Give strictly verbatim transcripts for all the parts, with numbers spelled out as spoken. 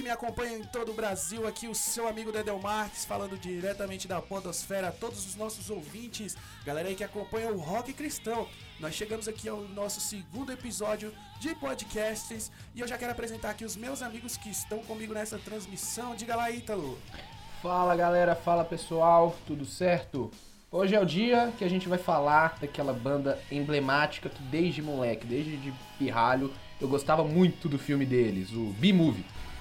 me acompanha em todo o Brasil, aqui o seu amigo Dedel Marques, falando diretamente da podosfera a todos os nossos ouvintes, galera aí que acompanha o Rock Cristão. Nós chegamos aqui ao nosso segundo episódio de podcasts e eu já quero apresentar aqui os meus amigos que estão comigo nessa transmissão. Diga lá, Ítalo. Fala galera, fala pessoal, tudo certo? Hoje é o dia que a gente vai falar daquela banda emblemática que desde moleque, desde de pirralho, eu gostava muito do filme deles, o B-Movie.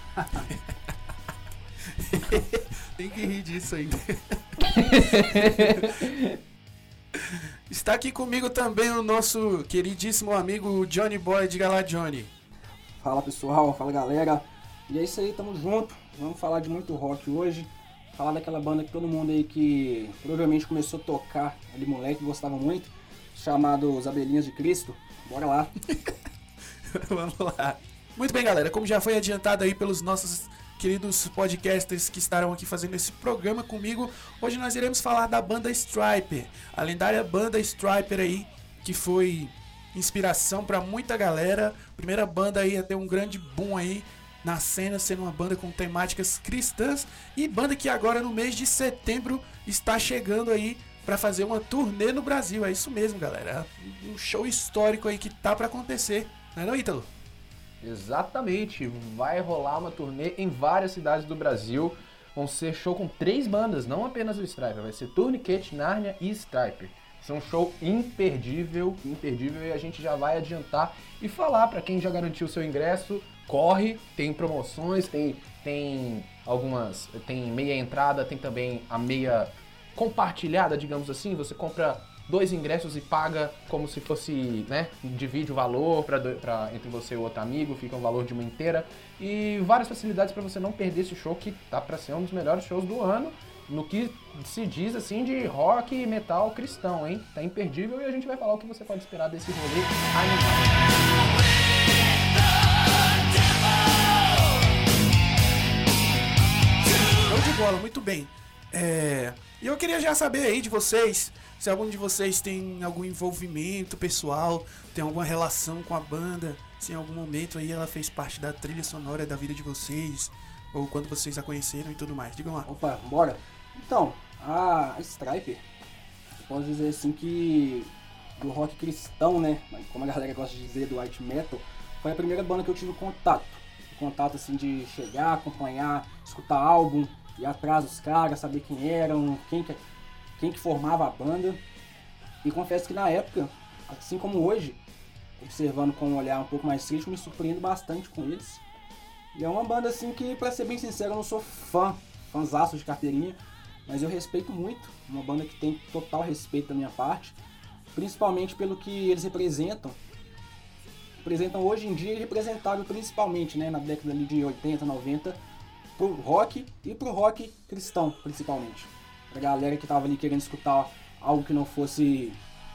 Tem que rir disso ainda. Está aqui comigo também o nosso queridíssimo amigo Johnny Boy. Diga lá, Johnny. Fala pessoal, fala galera. E é isso aí, tamo junto. Vamos falar de muito rock hoje. Falar daquela banda que todo mundo aí que provavelmente começou a tocar ali moleque, gostava muito, chamado Os Abelhinhas de Cristo. Bora lá. Vamos lá. Muito bem, galera, como já foi adiantado aí pelos nossos queridos podcasters que estarão aqui fazendo esse programa comigo, hoje nós iremos falar da banda Stryper, a lendária banda Stryper aí, que foi inspiração para muita galera, primeira banda aí a ter um grande boom aí na cena, sendo uma banda com temáticas cristãs, e banda que agora no mês de setembro está chegando aí para fazer uma turnê no Brasil. É isso mesmo, galera, um show histórico aí que tá para acontecer, não é não, Ítalo? Exatamente, vai rolar uma turnê em várias cidades do Brasil, vão ser show com três bandas, não apenas o Stryper, vai ser Tourniquet, Narnia e Stryper. Isso é um show imperdível, imperdível, e a gente já vai adiantar e falar para quem já garantiu o seu ingresso, corre, tem promoções, tem, tem algumas, tem meia entrada, tem também a meia compartilhada, digamos assim, você compra dois ingressos e paga como se fosse, né, divide o valor pra, pra, entre você e o outro amigo, fica o valor de uma inteira, e várias facilidades para você não perder esse show que tá para ser um dos melhores shows do ano, no que se diz assim de rock e metal cristão, hein? Tá imperdível, e a gente vai falar o que você pode esperar desse rolê animal. Show de bola, muito bem. É... E eu queria já saber aí de vocês, se algum de vocês tem algum envolvimento pessoal, tem alguma relação com a banda, se em algum momento aí ela fez parte da trilha sonora da vida de vocês, ou quando vocês a conheceram e tudo mais. Digam lá. Opa, bora. Então, a Stryper, posso dizer assim que do rock cristão, né, como a galera gosta de dizer, do white metal, foi a primeira banda que eu tive contato. Contato assim de chegar, acompanhar, escutar álbum, ir atrás dos caras, saber quem eram, quem que, quem que formava a banda. E confesso que na época, assim como hoje, observando com um olhar um pouco mais crítico, me surpreendo bastante com eles. E é uma banda assim que, pra ser bem sincero, eu não sou fã, fãzaço de carteirinha, mas eu respeito muito, uma banda que tem total respeito da minha parte, principalmente pelo que eles representam. Representam hoje em dia e representaram principalmente, né, na década ali de oitenta, noventa, pro rock e pro rock cristão, principalmente. Pra galera que tava ali querendo escutar algo que não fosse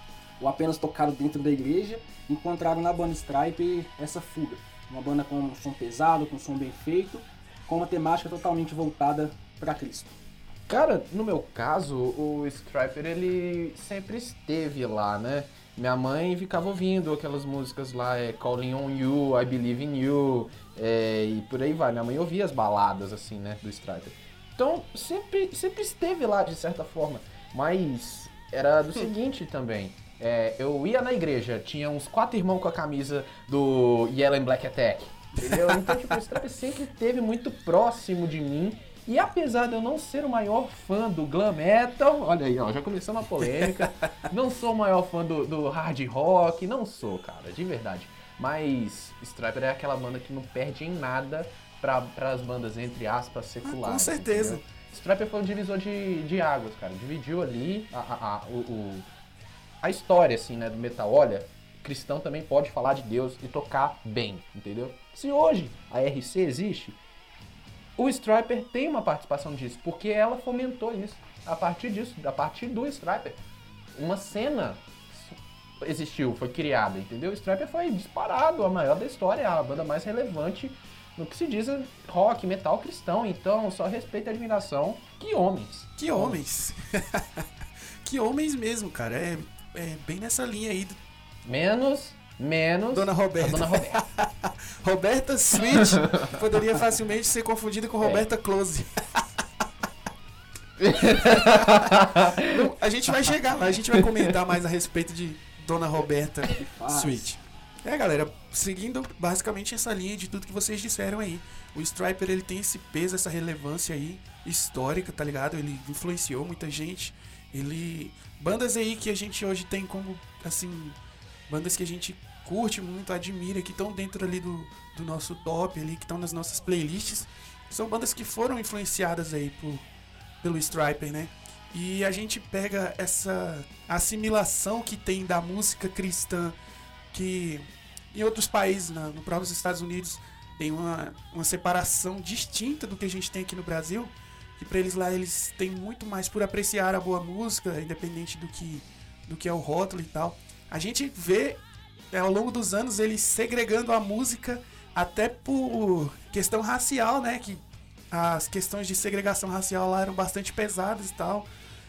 o apenas tocado dentro da igreja, encontraram na banda Stryper essa fuga. Uma banda com um som pesado, com um som bem feito, com uma temática totalmente voltada para Cristo. Cara, no meu caso, o Stryper ele sempre esteve lá, né? Minha mãe ficava ouvindo aquelas músicas lá, é, Calling on You, I Believe in You, é, e por aí vai. Minha mãe ouvia as baladas, assim, né, do Stryper. Então, sempre, sempre esteve lá, de certa forma. Mas era do seguinte também, é, eu ia na igreja, tinha uns quatro irmãos com a camisa do Yellow and Black Attack, entendeu? Então, tipo, o Stryper sempre esteve muito próximo de mim. E apesar de eu não ser o maior fã do glam metal, olha aí, ó, já começou uma polêmica, não sou o maior fã do, do hard rock, não sou, cara, de verdade. Mas Stryper é aquela banda que não perde em nada para as bandas, entre aspas, seculares. Ah, com certeza. Entendeu? Stryper foi um divisor de, de águas, cara, dividiu ali a, a, a, o, o, a história, assim, né, do metal. Olha, cristão também pode falar de Deus e tocar bem, entendeu? Se hoje a R C existe, o Stryper tem uma participação disso, porque ela fomentou isso. A partir disso, a partir do Stryper, uma cena existiu, foi criada, entendeu? O Stryper foi disparado, a maior da história, a banda mais relevante no que se diz rock, metal cristão. Então, só respeito e admiração. Que homens! Que homens! Que homens mesmo, cara. É, é bem nessa linha aí. Menos menos Dona Roberta. a Dona Roberta. Roberta Sweet poderia facilmente ser confundida com Roberta é. Close. Não, a gente vai chegar lá, a gente vai comentar mais a respeito de Dona Roberta Sweet. É, galera, seguindo basicamente essa linha de tudo que vocês disseram aí. O Stryper, ele tem esse peso, essa relevância aí histórica, tá ligado? Ele influenciou muita gente. Ele... Bandas aí que a gente hoje tem como, assim... Bandas que a gente curte muito, admira, que estão dentro ali do, do nosso top ali, que estão nas nossas playlists. São bandas que foram influenciadas aí por, pelo Stryper, né? E a gente pega essa assimilação que tem da música cristã, que em outros países, na, no próprio Estados Unidos, tem uma, uma separação distinta do que a gente tem aqui no Brasil, que para eles lá eles têm muito mais por apreciar a boa música, independente do que, do que é o rótulo e tal. A gente vê, ao longo dos anos, eles segregando a música até por questão racial, né? Que as questões de segregação racial lá eram bastante pesadas e tal.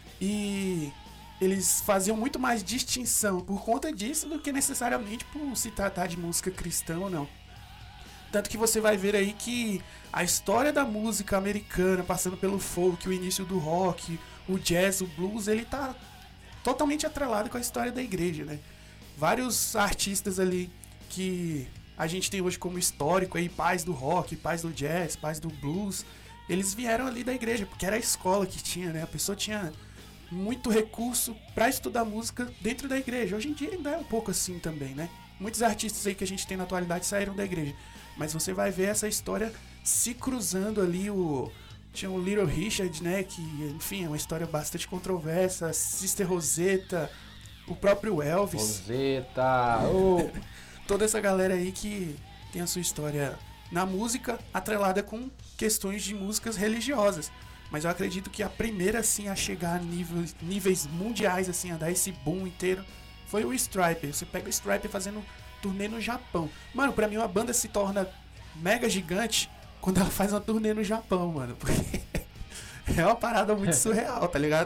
E eles faziam muito mais distinção por conta disso do que necessariamente por se tratar de música cristã ou não. Tanto que você vai ver aí que a história da música americana, passando pelo folk, o início do rock, o jazz, o blues, ele tá totalmente atrelado com a história da igreja, né? Vários artistas ali que a gente tem hoje como histórico aí, pais do rock, pais do jazz, pais do blues, eles vieram ali da igreja, porque era a escola que tinha, né? A pessoa tinha muito recurso para estudar música dentro da igreja. Hoje em dia ainda é um pouco assim também, né? Muitos artistas aí que a gente tem na atualidade saíram da igreja. Mas você vai ver essa história se cruzando ali. O... Tinha o Little Richard, né? Que, enfim, é uma história bastante controversa. Sister Rosetta, o próprio Elvis. Rosetta! Oh. Toda essa galera aí que tem a sua história na música atrelada com questões de músicas religiosas. Mas eu acredito que a primeira, assim, a chegar a níveis, níveis mundiais, assim, a dar esse boom inteiro, foi o Stryper. Você pega o Stryper fazendo turnê no Japão. Mano, pra mim uma banda se torna mega gigante quando ela faz uma turnê no Japão, mano. Porque é uma parada muito surreal, tá ligado?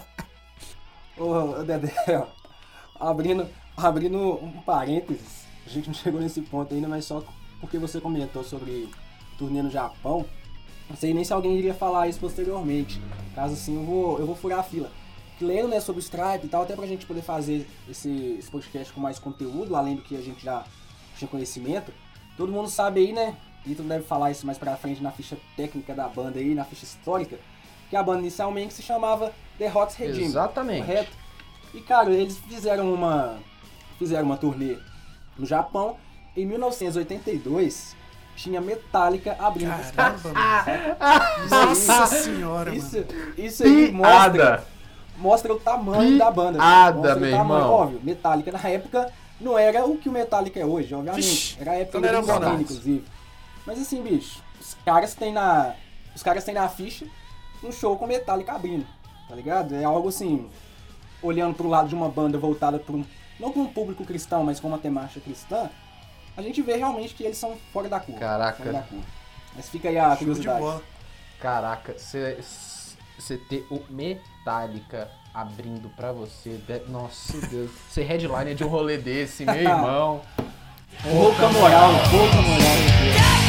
Ô, Dedé, ó, abrindo, abrindo um parênteses, a gente não chegou nesse ponto ainda, mas só porque você comentou sobre turnê no Japão, não sei nem se alguém iria falar isso posteriormente. Caso assim, eu vou, eu vou furar a fila. Lendo, né, sobre o Stryper e tal, até pra gente poder fazer esse, esse podcast com mais conteúdo, além do que a gente já tinha conhecimento. Todo mundo sabe aí, né, e tu deve falar isso mais pra frente na ficha técnica da banda aí, na ficha histórica, que a banda inicialmente se chamava The Hot Redeem. Exatamente. Correto? E, cara, eles fizeram uma, fizeram uma turnê no Japão. Em mil novecentos e oitenta e dois, tinha Metallica abrindo. Caramba, mano. Nossa senhora, isso, mano. Isso aí mostra... Mostra o tamanho Piada, da banda. Mostra meu o tamanho. Irmão. Óbvio, Metallica na época não era o que o Metallica é hoje, obviamente. Vixe, era a época então era do bom, Sony, inclusive. Mas assim, bicho, os caras têm na. Os caras têm na ficha um show com Metallica abrindo, tá ligado? É algo assim, olhando pro lado de uma banda voltada para um. Não para um público cristão, mas com uma temática cristã, a gente vê realmente que eles são fora da curva. Caraca. Fora da curva. Mas fica aí a Show de curiosidade. bola. Caraca, você ter o Metallica abrindo pra você, de... nossa Deus, ser headliner de um rolê desse, meu irmão. Pouca moral, pouca moral.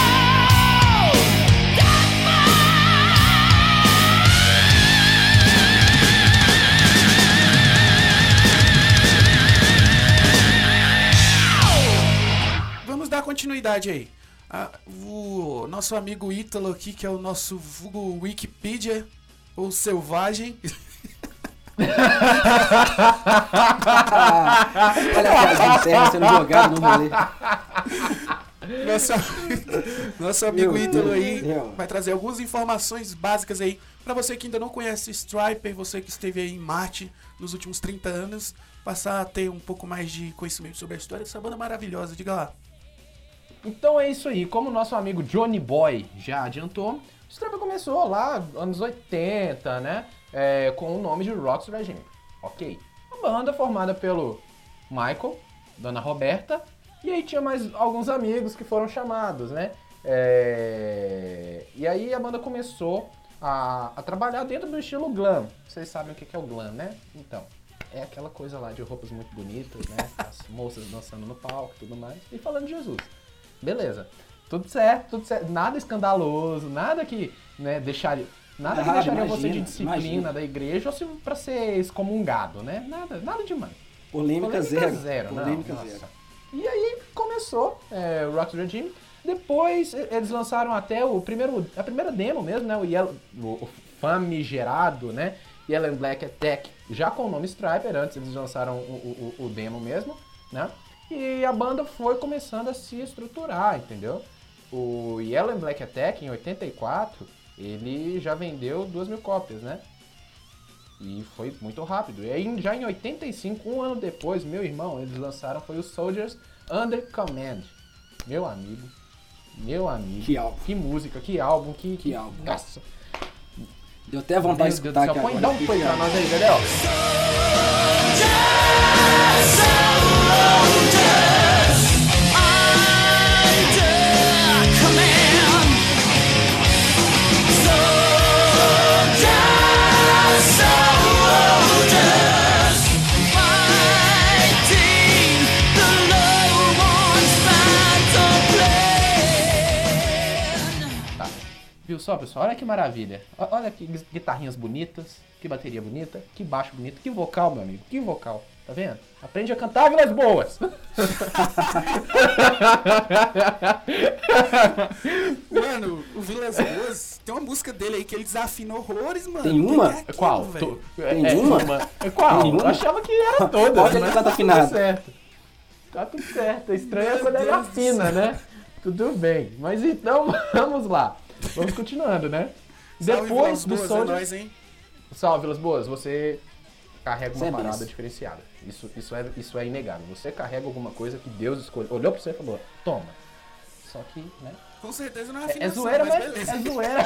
Vamos dar continuidade aí. Ah, o nosso amigo Ítalo aqui, que é o nosso vulgo Wikipedia, ou selvagem. Olha a casa de terra sendo jogado no rolê. Nosso, nosso amigo Meu Ítalo Deus aí do céu. vai trazer algumas informações básicas aí pra você que ainda não conhece Stryper, você que esteve aí em Marte nos últimos trinta anos, passar a ter um pouco mais de conhecimento sobre a história dessa banda maravilhosa. Diga lá. Então é isso aí, como o nosso amigo Johnny Boy já adiantou, o Stryper começou lá anos oitenta, né, é, com o nome de Roxy Regime, ok? Uma banda formada pelo Michael, Dona Roberta, e aí tinha mais alguns amigos que foram chamados, né, é, e aí a banda começou a, a trabalhar dentro do estilo glam. Vocês sabem o que é o glam, né? Então, é aquela coisa lá de roupas muito bonitas, né? As moças dançando no palco e tudo mais. E falando de Jesus. Beleza. Tudo certo, tudo certo. Nada escandaloso, nada que, né, deixaria... Nada que Ah, deixaria imagina, você de disciplina imagina. da igreja ou se, pra ser excomungado, né? Nada, nada demais. Polêmica, Polêmica zero. zero, não, Polêmica nossa. zero. E aí começou é, o Rock Regime. Depois e- eles lançaram até o primeiro, a primeira demo mesmo, né? O, Yellow, o, o famigerado, né? Yellow and Black Attack, já com o nome Stryper. Antes eles lançaram o, o, o demo mesmo, né? E a banda foi começando a se estruturar, entendeu? O Yellow and Black Attack, em oitenta e quatro, ele já vendeu duas mil cópias, né? E foi muito rápido. E aí, já em oitenta e cinco, um ano depois, meu irmão, eles lançaram foi o Soldiers Under Command. Meu amigo, meu amigo. Que álbum. Que música, que álbum, que... Que álbum. Nossa. Deu até vontade de Meu escutar Deus do aqui céu. Põe, agora. dá um play pra nós aí, Gabriel. Viu só, pessoal? Olha que maravilha. O- Olha que gui- guitarrinhas bonitas, que bateria bonita, que baixo bonito, que vocal, meu amigo, que vocal. Tá vendo? Aprende a cantar, Vilas Boas! Mano, o Vilas Boas, tem uma música dele aí que ele desafina horrores, mano. Tem uma? Que é aquilo, Qual? velho? Tu- Tem é, uma? É qual? Tem uma? Eu achava que era todas, Qual que ele mas canta tá afinado? tudo certo. Tá tudo certo. Estranho é Meu quando ele Deus do afina, céu. né? Tudo bem. Mas então, vamos lá. Vamos continuando, né? Salve, Depois Vilas do Boas, é Soldier... nóis, hein? Salve, Vilas Boas. Você carrega uma Você é parada benção. diferenciada. Isso, isso, é, isso é inegável. Você carrega alguma coisa que Deus escolheu. Olhou pra você e falou, toma. Só que, né? Com certeza não é É, é afinação, zoeira, mas mas beleza. é zoeira.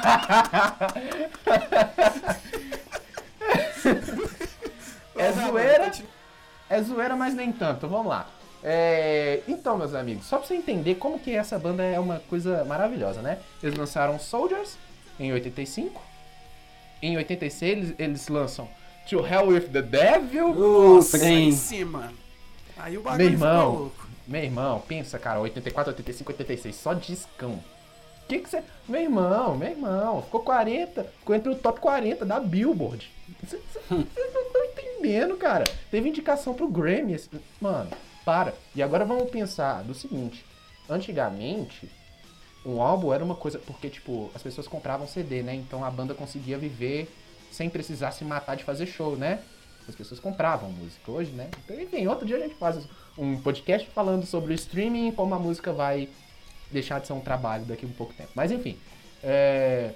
É Vai lá, zoeira. mano, continua. É zoeira, mas nem tanto. Vamos lá. É, Então, meus amigos, só pra você entender como que essa banda é uma coisa maravilhosa, né? Eles lançaram Soldiers em oitenta e cinco. Em oitenta e seis, eles, eles lançam To Hell With The Devil. Ô, Nossa, trem. aí sim, mano. Aí o bagulho Meu irmão. ficou louco. Meu irmão, pensa, cara, oitenta e quatro, oitenta e cinco, oitenta e seis, só discão. Que que você... Meu irmão, meu irmão, ficou quarenta, ficou entre o top quarenta da Billboard. Vocês não estão entendendo, cara. Teve indicação pro Grammy. esse- Mano, para. E agora vamos pensar do seguinte. Antigamente, um álbum era uma coisa... Porque, tipo, as pessoas compravam C D, né? Então a banda conseguia viver sem precisar se matar de fazer show, né? As pessoas compravam música hoje, né? Então, enfim, outro dia a gente faz um podcast falando sobre o streaming e como a música vai deixar de ser um trabalho daqui a um pouco tempo. Mas enfim, é...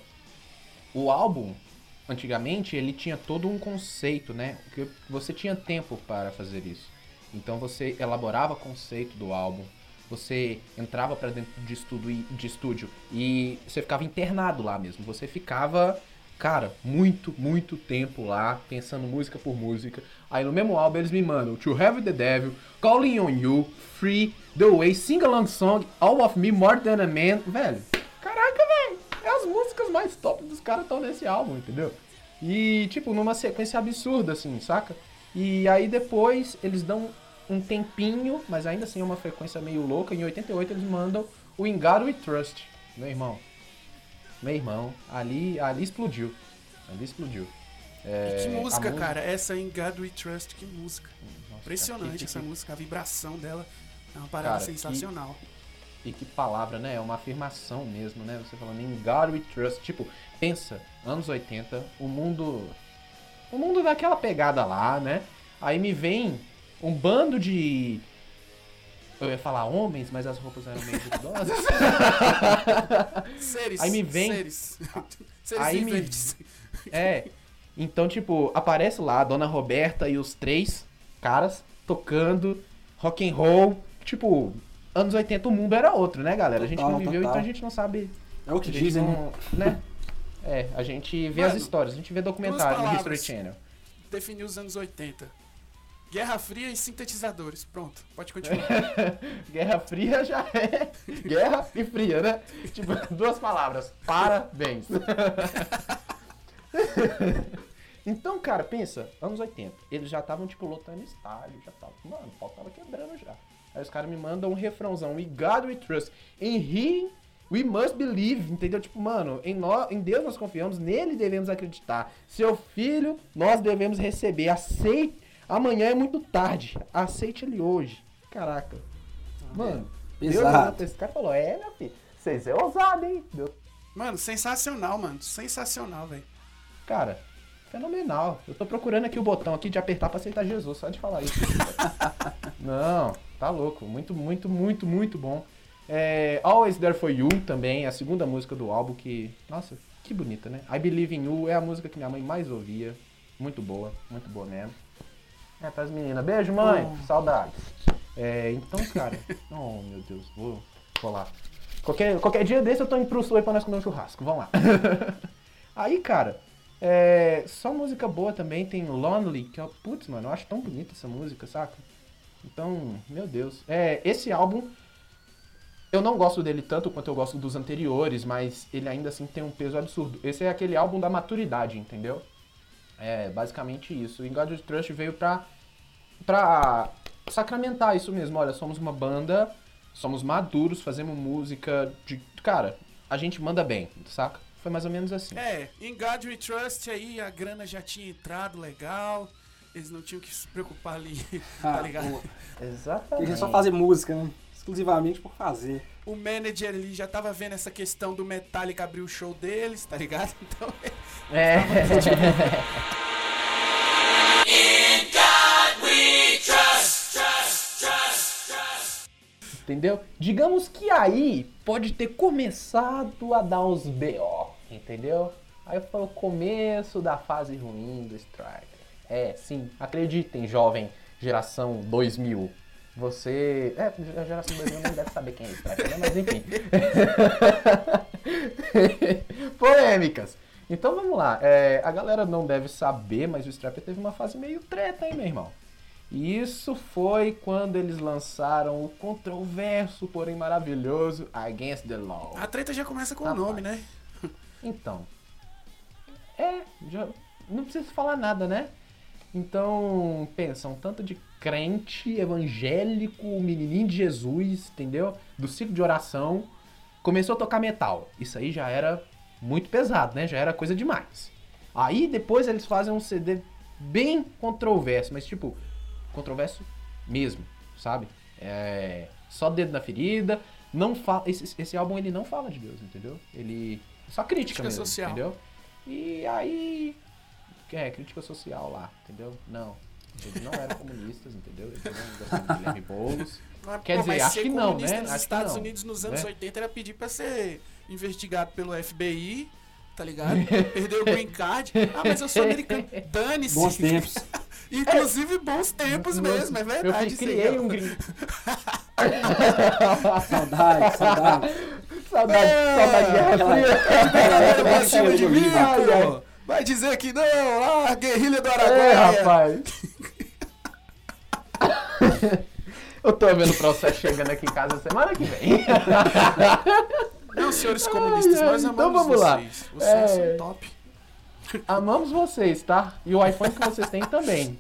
o álbum, antigamente, ele tinha todo um conceito, né? Porque você tinha tempo para fazer isso. Então você elaborava o conceito do álbum, você entrava para dentro de, estudo e, de estúdio e você ficava internado lá mesmo. Você ficava, cara, muito, muito tempo lá, pensando música por música. Aí no mesmo álbum eles me mandam To Have the Devil, Calling on You, Free, The Way, Sing Along Song, All of Me, More Than a Man. Velho, caraca, velho, é as músicas mais top dos caras estão nesse álbum, entendeu? E, tipo, numa sequência absurda, assim, saca? E aí depois eles dão um tempinho, mas ainda assim é uma frequência meio louca. Em oitenta e oito eles mandam o In God We Trust, meu irmão. Meu irmão, ali, ali explodiu. Ali explodiu. É, E que música, a mu- cara. Essa em God We Trust, que música. Nossa, Impressionante cara, que- essa que- música, a vibração dela é uma parada Cara, que- sensacional. E que palavra, né? É uma afirmação mesmo, né? Você falando em God We Trust. Tipo, pensa, anos oitenta, o mundo... O mundo daquela pegada lá, né? Aí me vem um bando de... Eu ia falar homens, mas as roupas eram meio duvidosas. Seres. Aí me vem- Seres. Seres Aí me- viventes. É, então, tipo, aparece lá a Dona Roberta e os três caras tocando rock and roll. Tipo, anos oitenta o mundo era outro, né, galera? A gente Total, não viveu, total. então a gente não sabe... É o que a gente dizem, né? não- né? É, a gente vê Mano, as histórias, a gente vê documentário no duas History palavras. Channel. Definiu os anos oitenta. Guerra Fria e sintetizadores. Pronto, pode continuar. Guerra Fria já é guerra e fria, né? Tipo, duas palavras. Parabéns. Então, cara, pensa, anos oitenta, eles já estavam, tipo, lotando estádio, já tava, mano, o pau tava quebrando já. Aí os caras me mandam um refrãozão, We God We Trust, in Him We Must Believe, entendeu? Tipo, mano, em, nós, em Deus nós confiamos, nele devemos acreditar. Seu filho nós devemos receber, aceite, amanhã é muito tarde, aceite ele hoje. Caraca, mano, Exato. Deus, esse cara falou, é, meu filho, vocês é ousado, hein? Deus. Mano, sensacional, mano. Sensacional, velho. Cara, fenomenal. Eu tô procurando aqui o botão aqui de apertar pra aceitar Jesus, só de falar isso. Não, tá louco. Muito, muito, muito, muito bom. É, Always There For You também, a segunda música do álbum que... Nossa, que bonita, né? I Believe In You é a música que minha mãe mais ouvia. Muito boa, muito boa mesmo. É, pras meninas. Beijo, mãe. Oh. Saudades. É, então, cara... Oh, meu Deus. Vou, vou lá. Qualquer, qualquer dia desse eu tô indo pro sul aí pra nós comer um churrasco. Vamos lá. Aí, cara, é, só música boa também. Tem Lonely, que é... Putz, mano, eu acho tão bonita essa música, saca? Então, meu Deus. É, esse álbum, eu não gosto dele tanto quanto eu gosto dos anteriores, mas ele ainda assim tem um peso absurdo. Esse é aquele álbum da maturidade, entendeu? É, basicamente isso. O In God We Trust veio pra, pra sacramentar isso mesmo. Olha, somos uma banda... Somos maduros, fazemos música de... Cara, a gente manda bem, saca? Foi mais ou menos assim. É, em God We Trust aí a grana já tinha entrado legal, eles não tinham que se preocupar ali, ah, tá ligado? Pô. Exatamente. Eles só fazer música, né? Exclusivamente por fazer. O manager ali já tava vendo essa questão do Metallica abrir o show deles, tá ligado? Então... É... In God We Trust, trust, trust, trust. Entendeu? Digamos que aí pode ter começado a dar uns B O, entendeu? Aí foi o começo da fase ruim do Striper. É, sim, acreditem, jovem geração dois mil. Você... É, a geração dois mil não deve saber quem é Striper, né? Mas enfim. Polêmicas. Então vamos lá. É, a galera não deve saber, mas o Striper teve uma fase meio treta, hein, meu irmão? E isso foi quando eles lançaram o controverso, porém maravilhoso, Against the Law. A treta já começa com tá o nome, né? Então, é, já não preciso falar nada, né? Então, pensa, um tanto de crente evangélico, menininho de Jesus, entendeu? Do ciclo de oração, começou a tocar metal. Isso aí já era muito pesado, né? Já era coisa demais. Aí depois eles fazem um C D bem controverso, mas tipo... controverso mesmo, sabe? É, só dedo na ferida, não fala, esse, esse álbum ele não fala de Deus, entendeu? Ele só crítica, crítica mesmo, social. Entendeu? E aí, é, crítica social lá, entendeu? Não, eles não eram comunistas, entendeu? Eles não gostavam de Guilherme Boulos. Mas, Quer pô, dizer, acho que não, né? Nos Acho Estados que não, Unidos nos anos né? oitenta era pedir pra ser investigado pelo F B I, tá ligado? Perdeu o green card. Ah, mas eu sou americano. Dane-se. Bons tempos. Inclusive bons tempos Eu- mesmo, é verdade. Eu criei um green... Saudade, saudade. Saudade, saudade de Guerra Aquela- Fria. Galera pra Aquela cima de mim, Ai, pô. Vai dizer que não, ah, guerrilha do É, Araguaia. rapaz. Eu tô vendo o processo chegando aqui em casa semana que vem. Não, senhores comunistas, Ai, ai, nós então amamos vamos lá. vocês. Vocês É. são top. Amamos vocês, tá? E o iPhone que vocês têm também.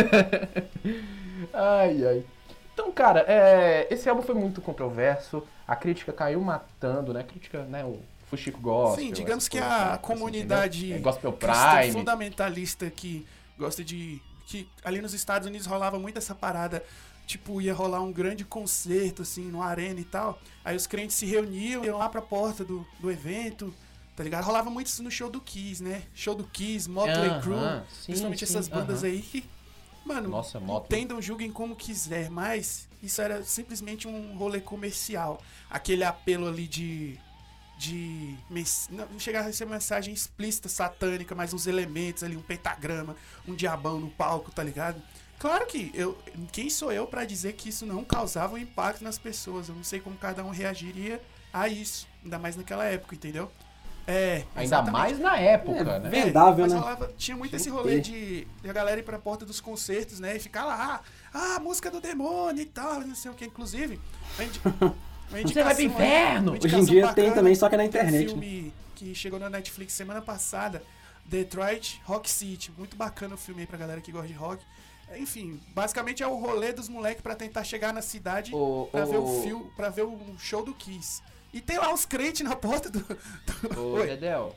Ai, ai. Então, cara, é, esse álbum foi muito controverso. A crítica caiu matando, né? A crítica, né? O Fuxico Gospel. Sim, digamos essas que coisas, a assim, comunidade entendeu? É Gospel cristã Prime. fundamentalista que gosta de... que ali nos Estados Unidos rolava muito essa parada, tipo, ia rolar um grande concerto, assim, no arena e tal. Aí os crentes se reuniam, iam lá pra porta do, do evento, tá ligado? Rolava muito isso no show do Kiss, né? Show do Kiss, Motley Aham, Crue, sim, principalmente sim, essas bandas aham. aí que, mano, Nossa, Motley. entendam, julguem como quiser, mas isso era simplesmente um rolê comercial. Aquele apelo ali de... de mens- não não chegava a ser mensagem explícita, satânica, mas uns elementos ali, um pentagrama, um diabão no palco, tá ligado? Claro que eu, quem sou eu pra dizer que isso não causava um impacto nas pessoas? Eu não sei como cada um reagiria a isso, ainda mais naquela época, entendeu? É, Ainda exatamente. mais na época, É, né? vem- Vendável, mas né? rolava- tinha muito Tinha esse que rolê ter. de, de a galera ir pra porta dos concertos, né? E ficar lá, ah, música do demônio e tal, não sei o que. Inclusive, uma indi- uma Você vai pro indicação aí, inferno! uma Hoje em indicação dia tem bacana, também, só que é na tem um internet, filme que chegou na Netflix semana passada, Detroit Rock City. Muito bacana o filme aí pra galera que gosta de rock. Enfim, basicamente é o rolê dos moleques pra tentar chegar na cidade Ô, pra, ô, ver o fio, pra ver o show do Kiss. E tem lá os crentes na porta do... do... Ô, Oi. Dedéu.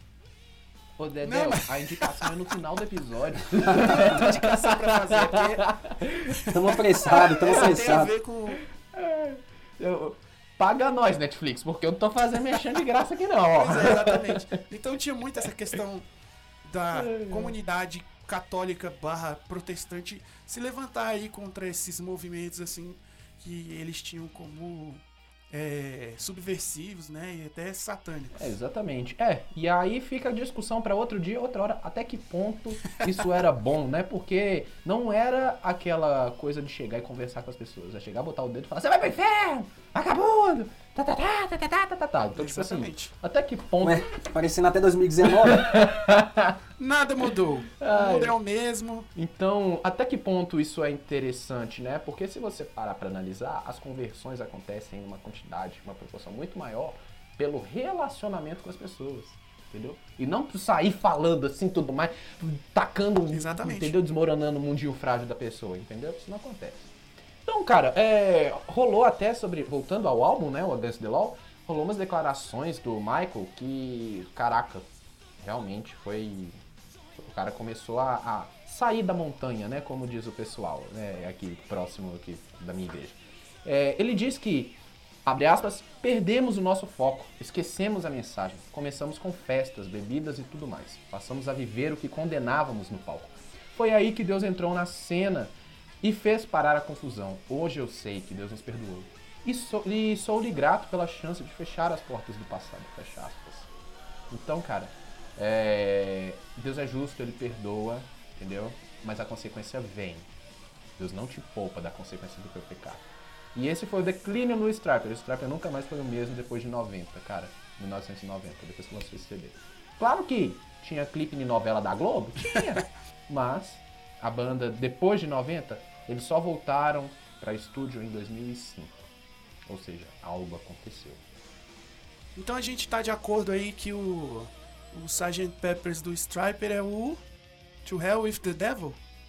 Ô, Dedéu, Não, mas- a indicação é no final do episódio. Tem indicação pra fazer porque Tamo apressado, tamo essa tem a apressado. ver com... Eu- Paga nós, Netflix, porque eu não tô fazendo mexendo de graça aqui não, ó. Pois é, exatamente. Então tinha muito essa questão da comunidade católica barra protestante se levantar aí contra esses movimentos assim que eles tinham como é, subversivos, né, e até satânicos. É, exatamente. É, e aí fica a discussão pra outro dia, outra hora, até que ponto isso era bom, né? Porque não era aquela coisa de chegar e conversar com as pessoas, é chegar, botar o dedo e falar, você vai pro inferno, vagabundo, tá, tá, tá, tá, tá, tá, tá, tá, tá. Então, tipo assim, Exatamente. até que ponto... Ué, parecendo até dois mil e dezenove. Nada mudou. O mundo é o mesmo. Então, até que ponto isso é interessante, né? Porque se você parar pra analisar, as conversões acontecem em uma quantidade, uma proporção muito maior pelo relacionamento com as pessoas, entendeu? E não por sair falando assim tudo mais, tacando, Exatamente. entendeu? Desmoronando o mundinho frágil da pessoa, entendeu? Isso não acontece. Então, cara, é, rolou até sobre, voltando ao álbum, né, o Against the Law, rolou umas declarações do Michael que, caraca, realmente foi... O cara começou a, a sair da montanha, né? Como diz o pessoal, né? Aqui próximo aqui da minha igreja. É, ele diz que, abre aspas, perdemos o nosso foco, esquecemos a mensagem, começamos com festas, bebidas e tudo mais. Passamos a viver o que condenávamos no palco. Foi aí que Deus entrou na cena e fez parar a confusão. Hoje eu sei que Deus nos perdoou. E sou, e sou-lhe grato pela chance de fechar as portas do passado. Fecha aspas. Então, cara, é, Deus é justo, Ele perdoa, entendeu? Mas a consequência vem. Deus não te poupa da consequência do teu pecado. E esse foi o declínio no Stryper. O Stryper nunca mais foi o mesmo depois de noventa, cara. mil novecentos e noventa, depois que lançou esse C D. Claro que tinha clipe de novela da Globo? Tinha. Mas a banda, depois de noventa, eles só voltaram para estúdio em dois mil e cinco. Ou seja, algo aconteceu. Então a gente tá de acordo aí que o, o sergeant Pepper's do Stryper é o To Hell with the Devil?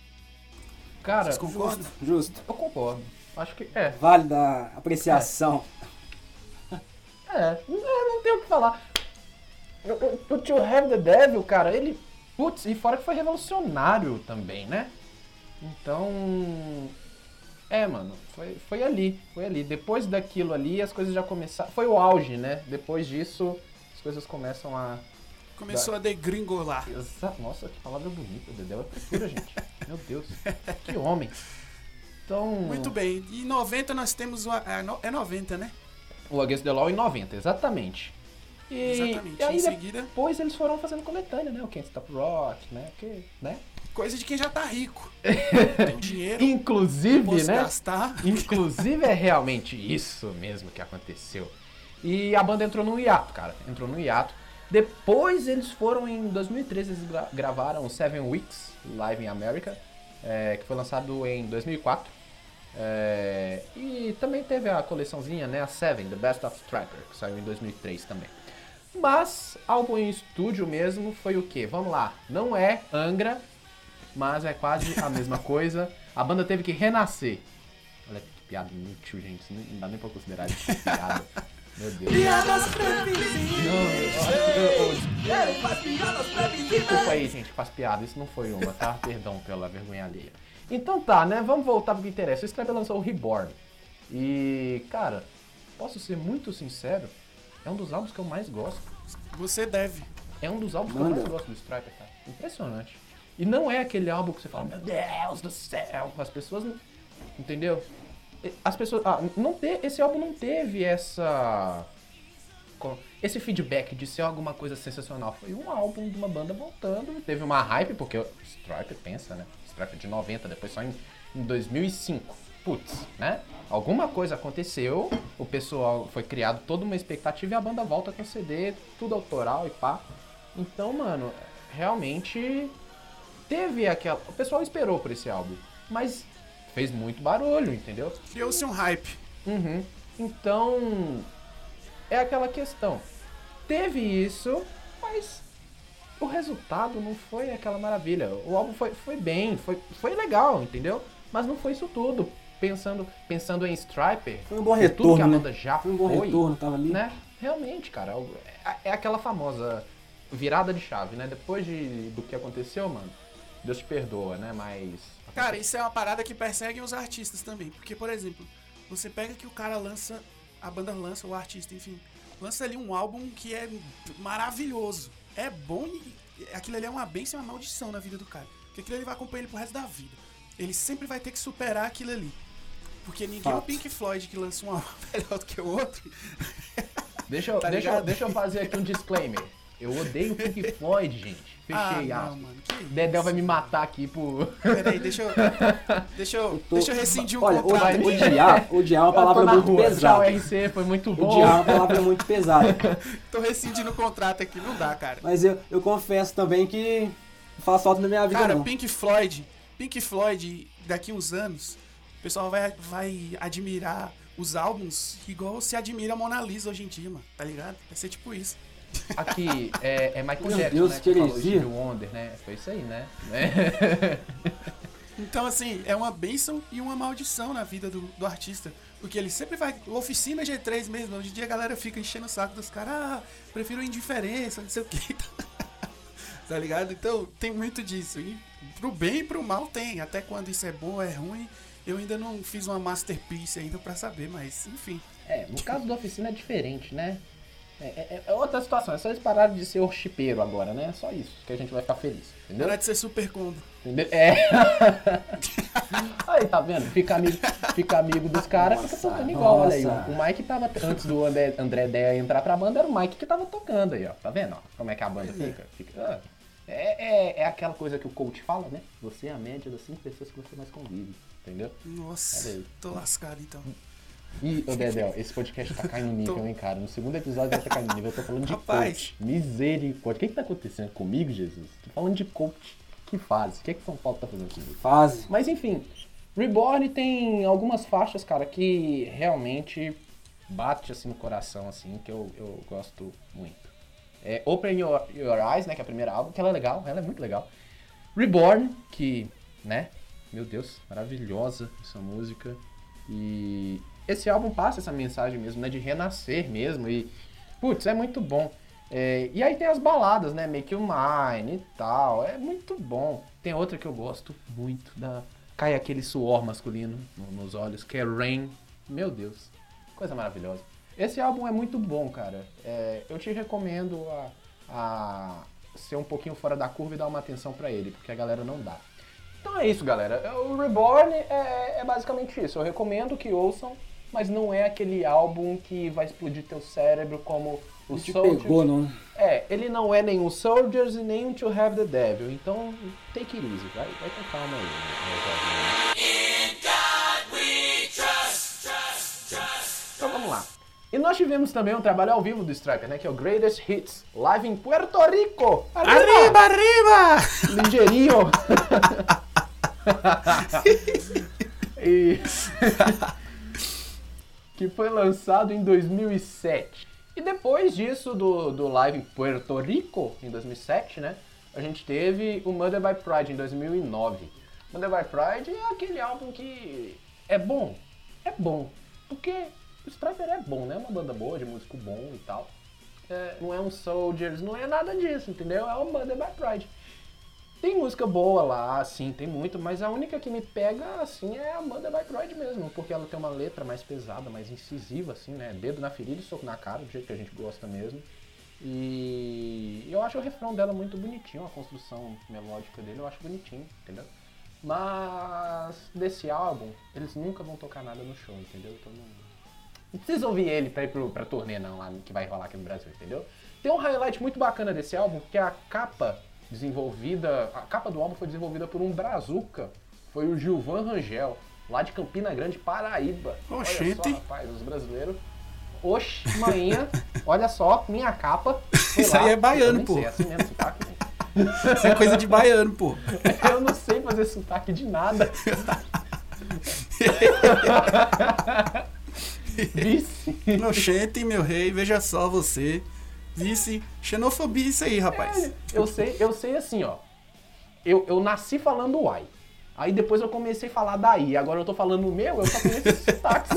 Cara, Vocês concordam? Justo. eu concordo. Acho que é. Válida a apreciação. É, não, não tem o que falar. O, o, o To Have the Devil, cara, ele... Putz, e fora que foi revolucionário também, né? Então... É, mano, foi, foi ali, foi ali. Depois daquilo ali, as coisas já começaram... Foi o auge, né? Depois disso, as coisas começam a... Começou a degringolar. Exa- Nossa, que palavra bonita, Dedéu é cultura, gente. Meu Deus, que homem. Então... Muito bem. E em noventa nós temos o... É no- é noventa, né? O Against the Law em noventa, exatamente. E, Exatamente. E aí Em seguida- depois eles foram fazendo coletânea, né? O Can't Stop Rock, né? Que, né? Coisa de quem já tá rico. Tem dinheiro, Inclusive, posso né? gastar. Inclusive é realmente isso mesmo que aconteceu. E a banda entrou num hiato, cara. Entrou num hiato. Depois eles foram, em dois mil e treze, eles gra- gravaram Seven Weeks Live in America, é, que foi lançado em dois mil e quatro. É, e também teve a coleçãozinha, né? A Seven, The Best of Stryper, que saiu em dois mil e três também. Mas, álbum em estúdio mesmo foi o quê? Vamos lá. Não é Angra, mas é quase a mesma coisa. A banda teve que renascer. Olha que piada inútil, gente. Isso não dá nem pra considerar isso uma piada. Meu Deus. Piadas previsíveis. Desculpa aí, gente, faz piada. Isso não foi uma, tá? Perdão pela vergonha alheia. Então tá, né? Vamos voltar pro que interessa. O Stryper lançou o Reborn. E, cara, posso ser muito sincero, é um dos álbuns que eu mais gosto. Você deve. É um dos álbuns que eu Manda. mais gosto do Stryper, cara. Impressionante. E não é aquele álbum que você fala, meu Deus do céu. As pessoas não... Entendeu? As pessoas... Ah, não te, esse álbum não teve essa... Esse feedback de ser alguma coisa sensacional. Foi um álbum de uma banda voltando. Teve uma hype, porque o Stryper, pensa, né? Stryper de noventa, depois só em, em dois mil e cinco. Putz, né? Alguma coisa aconteceu, o pessoal foi criado toda uma expectativa e a banda volta com C D, tudo autoral e pá. Então, mano, realmente teve aquela... O pessoal esperou por esse álbum, mas fez muito barulho, entendeu? Criou-se um hype. Uhum. Então, é aquela questão. Teve isso, mas o resultado não foi aquela maravilha. O álbum foi, foi bem, foi, foi legal, entendeu? Mas não foi isso tudo. Pensando, pensando em Stryper, Foi um bom e tudo que a retorno, banda já Foi um bom foi, retorno, tava ali. né? Realmente, cara, é, é aquela famosa virada de chave, né? Depois de, do que aconteceu, mano, Deus te perdoa, né? Mas... Cara, isso é uma parada que persegue os artistas também. Porque, por exemplo, você pega que o cara lança, a banda lança, o artista, enfim, lança ali um álbum que é maravilhoso. É bom e aquilo ali é uma bênção e uma maldição na vida do cara. Porque aquilo ali vai acompanhar ele pro resto da vida. Ele sempre vai ter que superar aquilo ali. Porque ninguém é o Fato. Pink Floyd que lança um álbum melhor do que o outro. Deixa eu, Tá deixa, eu, ligado? deixa eu fazer aqui um disclaimer. Eu odeio o Pink Floyd, gente. Fechei, ah, aspas. não, mano. Que Dedéu isso? vai me matar aqui por... Peraí, deixa eu. Deixa eu, Eu tô- deixa eu rescindir um Olha, contrato. vai odi- me- odiar, odiar é uma palavra Eu tô na muito rua. Tchau, pesada. R C, foi muito bom. Odiar é uma palavra muito pesada. Tô rescindindo o contrato aqui, não dá, cara. Mas eu, eu confesso também que não faz falta na minha vida, Cara, não. Pink Floyd, Pink Floyd, daqui uns anos, o pessoal vai, vai admirar os álbuns igual se admira a Mona Lisa hoje em dia, mano, tá ligado? Vai ser tipo isso. Aqui, é, é Michael Meu Jackson, Deus, né? que Que falou heresia. Stevie Wonder, né? Foi isso aí, né? É. Então, assim, é uma bênção e uma maldição na vida do, do artista. Porque ele sempre vai. Oficina G três mesmo. Hoje em dia a galera fica enchendo o saco dos caras. Ah, prefiro indiferença, não sei o que. Tá ligado? Então, tem muito disso. E pro bem e pro mal tem. Até quando isso é bom ou é ruim, eu ainda não fiz uma masterpiece ainda pra saber, mas enfim. É, no caso da oficina é diferente, né? É, é- é outra situação, é só eles pararem de ser orchipeiro agora, né? É só isso que a gente vai ficar feliz, entendeu? Parar de ser super combo. Entendeu? É. Aí, tá vendo? Fica amigo, fica amigo dos caras, fica Nossa, tocando igual, olha aí. nossa. O Mike tava, antes do André, André Dea entrar pra banda, era o Mike que tava tocando aí, ó. Tá vendo? Ó, como é que a banda fica? Fica- ah, é, é, é aquela coisa que o coach fala, né? Você é a média das cinco pessoas que você mais convive, entendeu? Nossa, Olha aí. tô lascado então. E, ô Dedéu, esse podcast tá caindo nível, Tô. hein, cara? No segundo episódio já tá caindo nível, eu tô falando de Rapaz. coach. Misericórdia. O que que tá acontecendo comigo, Jesus? Tô falando de coach. Que fase? O que é que São Paulo tá fazendo comigo? Fase. Mas enfim, Reborn tem algumas faixas, cara, que realmente bate assim no coração, assim, que eu, eu gosto muito. É Open Your, Your Eyes, né, que é a primeira álbum, que ela é legal, ela é muito legal. Reborn, que, né, meu Deus, maravilhosa essa música. E esse álbum passa essa mensagem mesmo, né, de renascer mesmo e, putz, é muito bom. É, e aí tem as baladas, né, Make You Mine e tal, é muito bom. Tem outra que eu gosto muito, da cai aquele suor masculino no- nos olhos, que é Rain. Meu Deus, coisa maravilhosa. Esse álbum é muito bom, cara. É, eu te recomendo a, a ser um pouquinho fora da curva e dar uma atenção pra ele, porque a galera não dá. Então é isso, galera. O Reborn é, é basicamente isso. Eu recomendo que ouçam, mas não é aquele álbum que vai explodir teu cérebro como o Te Soldiers. pegou, não? É, ele não é nem o Soldiers e nem o To Have the Devil. Então, take it easy. Vai, vai com calma aí. Né, então vamos lá. E nós tivemos também um trabalho ao vivo do Striker, né? Que é o Greatest Hits, live em Puerto Rico. Arriba, arriba! Ligeirinho. E... que foi lançado em dois mil e sete. E depois disso, do, do live em Puerto Rico, em dois mil e sete, né? A gente teve o Murder by Pride em dois mil e nove. Murder by Pride é aquele álbum que é bom. É bom. Porque o Striper é bom, né? É uma banda boa, de músico bom e tal. É, não é um Soldiers, não é nada disso, entendeu? É o Murder by Pride. Tem música boa lá, sim, tem muito, mas a única que me pega, assim, é a Murder by Pride mesmo, porque ela tem uma letra mais pesada, mais incisiva, assim, né? Dedo na ferida e soco na cara, do jeito que a gente gosta mesmo. E eu acho o refrão dela muito bonitinho, a construção melódica dele eu acho bonitinho, entendeu? Mas desse álbum, eles nunca vão tocar nada no show, entendeu? Então não, não precisa ouvir ele pra ir pro, pra turnê não, lá, que vai rolar aqui no Brasil, entendeu? Tem um highlight muito bacana desse álbum, que é a capa desenvolvida, a capa do álbum foi desenvolvida por um brazuca, foi o Gilvan Rangel, lá de Campina Grande, Paraíba. Oxente. Olha só, rapaz, os brasileiros. Oxe, manhã, olha só, minha capa. foi Isso lá. aí é baiano, Eu nem pô. sei, é assim mesmo, sotaque, né? Isso é coisa de baiano, pô. Eu não sei fazer sotaque de nada. Vice. Oxente, meu rei, veja só você. Vice, xenofobia isso aí, rapaz. É, eu sei, eu sei assim, ó. Eu, eu nasci falando uai. Aí depois eu comecei a falar daí. Agora eu tô falando o meu, eu só conheço esses sotaques.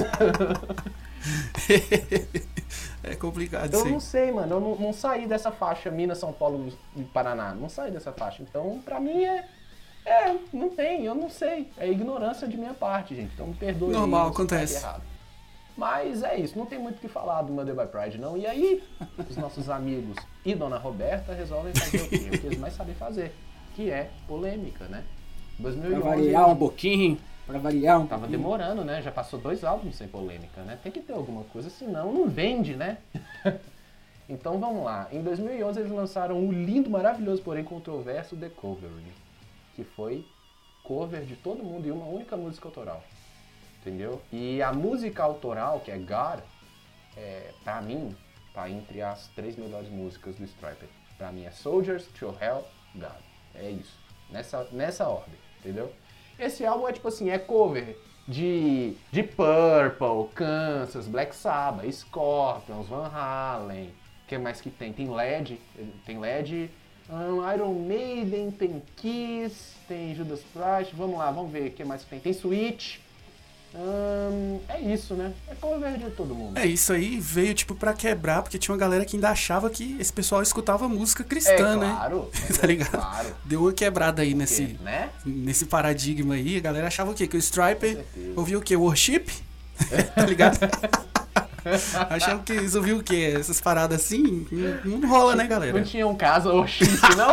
É complicado Eu isso aí. não sei, mano. Eu não, não saí dessa faixa Minas, São Paulo e Paraná. Não saí dessa faixa. Então, pra mim é... É, não tem, eu não sei. É ignorância de minha parte, gente. Então me perdoe. Normal, aí, acontece. Errado. Mas é isso, não tem muito o que falar do Mother by Pride, não. E aí, os nossos amigos e Dona Roberta resolvem fazer o quê? O que eles mais sabem fazer, que é polêmica, né? dois mil e onze, Pra variar um pouquinho, pra variar um tava pouquinho. demorando, né? Já passou dois álbuns sem polêmica, né? Tem que ter alguma coisa, senão não vende, né? Então vamos lá. Em dois mil e onze eles lançaram o lindo, maravilhoso, porém controverso The Covering, que foi cover de todo mundo em uma única música autoral. Entendeu? E a música autoral, que é God, é, pra mim, tá entre as três melhores músicas do Stryper. Pra mim é Soldiers, To Hell, God. É isso. Nessa, nessa ordem, entendeu? Esse álbum é tipo assim, é cover de, de Purple, Kansas, Black Sabbath, Scorpions, Van Halen. O que mais que tem? Tem Led, tem Led, um, Iron Maiden, tem Kiss, tem Judas Priest. Vamos lá, vamos ver o que mais que tem. Tem Switch. Hum, é isso, né? É cover de todo mundo. É, isso aí veio, tipo, pra quebrar, porque tinha uma galera que ainda achava que esse pessoal escutava música cristã, É né? claro, Tá ligado? claro. Deu uma quebrada aí Porque, nesse, né? nesse paradigma aí. A galera achava o quê? Que o Stryper certeza. ouvia o quê? Worship? Tá ligado? Achava que eles ouviam o quê? Essas paradas assim? Não, não rola, né, galera? Não tinha um caso ou chip, não?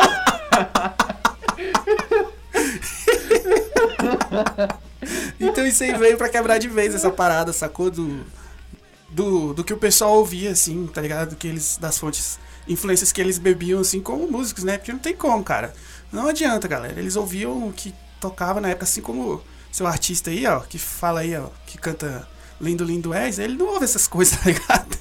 Então isso aí veio pra quebrar de vez essa parada, sacou? Do, do, do que o pessoal ouvia, assim, tá ligado? Do que eles, das fontes, influências que eles bebiam, assim, como músicos, né? Porque não tem como, cara. Não adianta, galera. Eles ouviam o que tocava na época, assim como seu artista aí, ó, que fala aí, ó, que canta Lindo, Lindo És, ele não ouve essas coisas, tá ligado?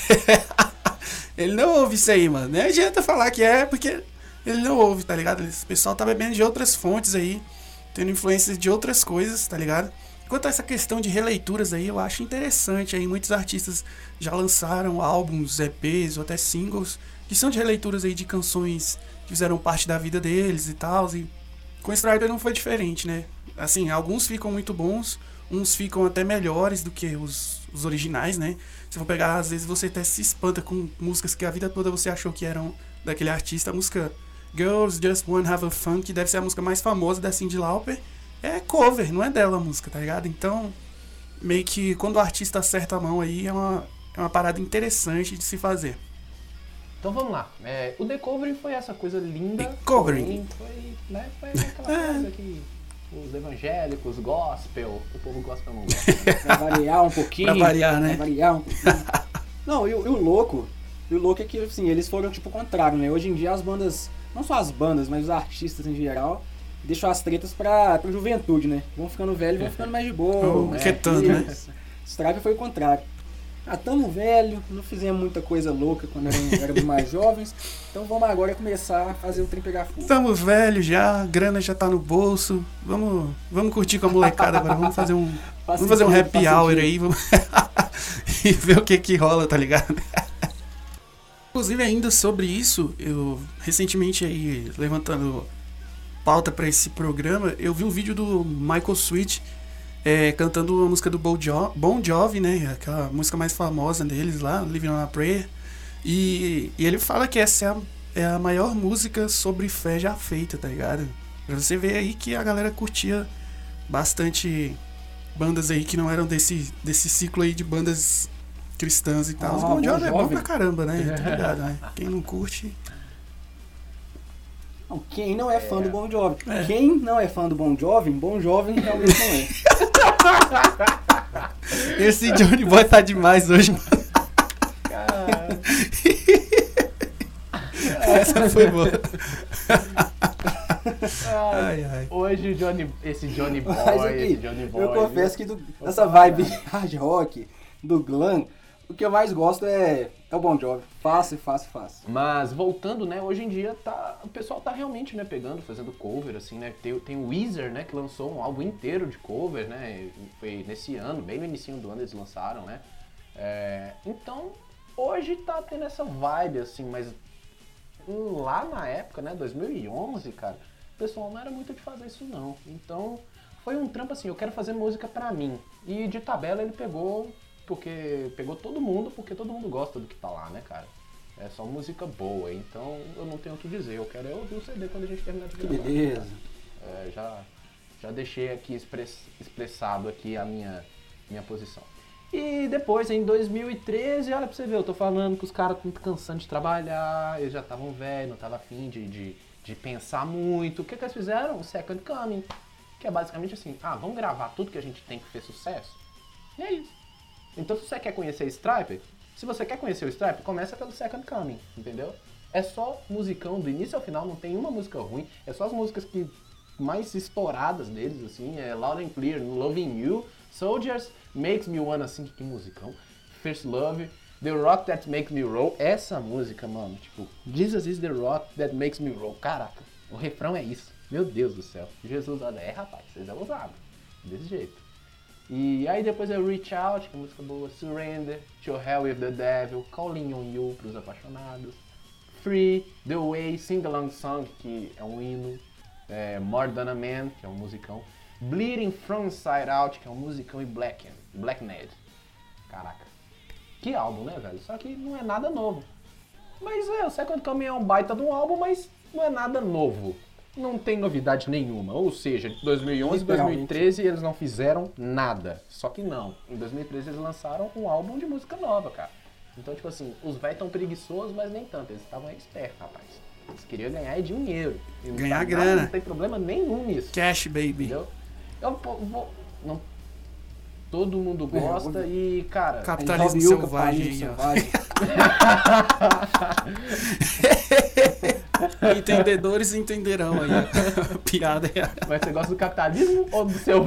Ele não ouve isso aí, mano. Não adianta falar que é, porque ele não ouve, tá ligado? O pessoal tá bebendo de outras fontes aí, tendo influências de outras coisas, tá ligado? Quanto a essa questão de releituras aí, eu acho interessante aí. Muitos artistas já lançaram álbuns, E Pês ou até singles que são de releituras aí de canções que fizeram parte da vida deles e tal. E com o Stryper não foi diferente, né? Assim, alguns ficam muito bons, uns ficam até melhores do que os, os originais, né? Se for pegar, às vezes você até se espanta com músicas que a vida toda você achou que eram daquele artista. A música Girls Just Wanna Have a Fun, que deve ser a música mais famosa da Cyndi Lauper, é cover, não é dela a música, tá ligado? Então, meio que quando o artista acerta a mão aí, é uma, é uma parada interessante de se fazer. Então vamos lá. É, o The Covering foi essa coisa linda. The Covering. porém Foi, né, foi aquela coisa que os evangélicos, gospel, o povo gospel não gosta. Né? Pra variar um pouquinho. Pra variar, né? Pra variar um pouquinho. Não, e, o- e o louco, e o louco é que, assim, eles foram tipo o contrário, né? Hoje em dia as bandas, não só as bandas, mas os artistas em geral, deixam as tretas pra, pra juventude, né? Vão ficando velhos, vão ficando mais de boa. Oh, mais quietando, tranquilos. Stryper foi o contrário. Ah, tamo velho, não fizemos muita coisa louca quando éramos, éramos mais jovens, então vamos agora começar a fazer o trem pegar fogo. Estamos velhos já, a grana já tá no bolso. Vamos, vamos curtir com a molecada agora. Vamos fazer um, Faz vamos fazer um sentido, happy faz hour sentido. aí vamos e ver o que que rola, tá ligado? Inclusive, ainda sobre isso, eu recentemente aí, levantando pauta pra esse programa, eu vi um vídeo do Michael Sweet é, cantando a música do Bon Jo- Bon Jovi, né? Aquela música mais famosa deles lá, Living on a Prayer. E, e ele fala que essa é a, é a maior música sobre fé já feita, tá ligado? Pra você ver aí que a galera curtia bastante bandas aí que não eram desse, desse ciclo aí de bandas cristãs e tal. Ah, Os Bon Jovi Bon é bom Jovi. pra caramba, né? Tá ligado, né? Quem não curte... Não, quem não é fã do Bon Jovi? É. Quem não é fã do Bon Jovi, Bon Jovi realmente não é. Esse Johnny Boy tá demais hoje, mano. Cara, Essa foi boa. Ai, ai. hoje o Johnny, esse Johnny Boy, Mas aqui, esse Johnny Boy. eu confesso que do, dessa vibe hard rock, do glam, o que eu mais gosto é, é o Bon Jovi. Fácil, fácil, fácil. Mas voltando, né, hoje em dia tá, o pessoal tá realmente, né, pegando, fazendo cover, assim, né, tem, tem o Weezer, né, que lançou um álbum inteiro de cover, né, foi nesse ano, bem no início do ano eles lançaram, né, é, então Hoje tá tendo essa vibe, assim, mas lá na época, né, dois mil e onze, cara, o pessoal não era muito de fazer isso não. Então, foi um trampo assim, eu quero fazer música pra mim. E de tabela ele pegou, porque pegou todo mundo, porque todo mundo gosta do que tá lá, né, cara? É só música boa, então eu não tenho o que dizer. Eu quero é ouvir o C D quando a gente terminar de Que gravar. beleza. É, já, já deixei aqui express, expressado aqui a minha, minha posição. E depois, em dois mil e treze, olha pra você ver, eu tô falando que os caras estão cansando de trabalhar, eles já estavam velhos, não estavam afim de, de, de pensar muito. O que, que eles fizeram? O Second Coming, que é basicamente assim, ah, vamos gravar tudo que a gente tem que fez sucesso? E é isso. Então se você quer conhecer Striper, se você quer conhecer o Striper, começa pelo Second Coming, entendeu? É só musicão, do início ao final, não tem uma música ruim, é só as músicas que mais estouradas deles, assim, é Loud and Clear, Loving You, Soldiers, Makes Me Wanna Sing, que musicão, First Love, The Rock That Makes Me Roll, essa música, mano, tipo, Jesus is the Rock That Makes Me Roll, caraca, o refrão é isso, meu Deus do céu, Jesus, olha, é rapaz, vocês é ousado, desse jeito. E aí depois é Reach Out, que é música boa, Surrender, To Hell With The Devil, Calling On You, pros apaixonados, Free, The Way, Sing Along Song, que é um hino, é, More Than A Man, que é um musicão, Bleeding From Inside Out, que é um musicão, e Black, Black Ned. Caraca, que álbum, né, velho? Só que não é nada novo. Mas é, o Second Coming é um baita de um álbum, mas não é nada novo. Não tem novidade nenhuma. Ou seja, de dois mil e onze e dois mil e treze eles não fizeram nada. Só que não. Em dois mil e treze eles lançaram um álbum de música nova, cara. Então, tipo assim, os velhos tão preguiçosos, mas nem tanto. Eles estavam espertos, rapaz. Eles queriam ganhar dinheiro. Eles Ganhar não, grana. Não tem problema nenhum nisso. Cash, baby. Entendeu? Eu vou... vou- não, todo mundo gosta e, cara... Capitalismo Então, viu, selvagem aí, capitalismo ó. Entendedores entenderão aí. A piada é. Mas você gosta do capitalismo ou do seu...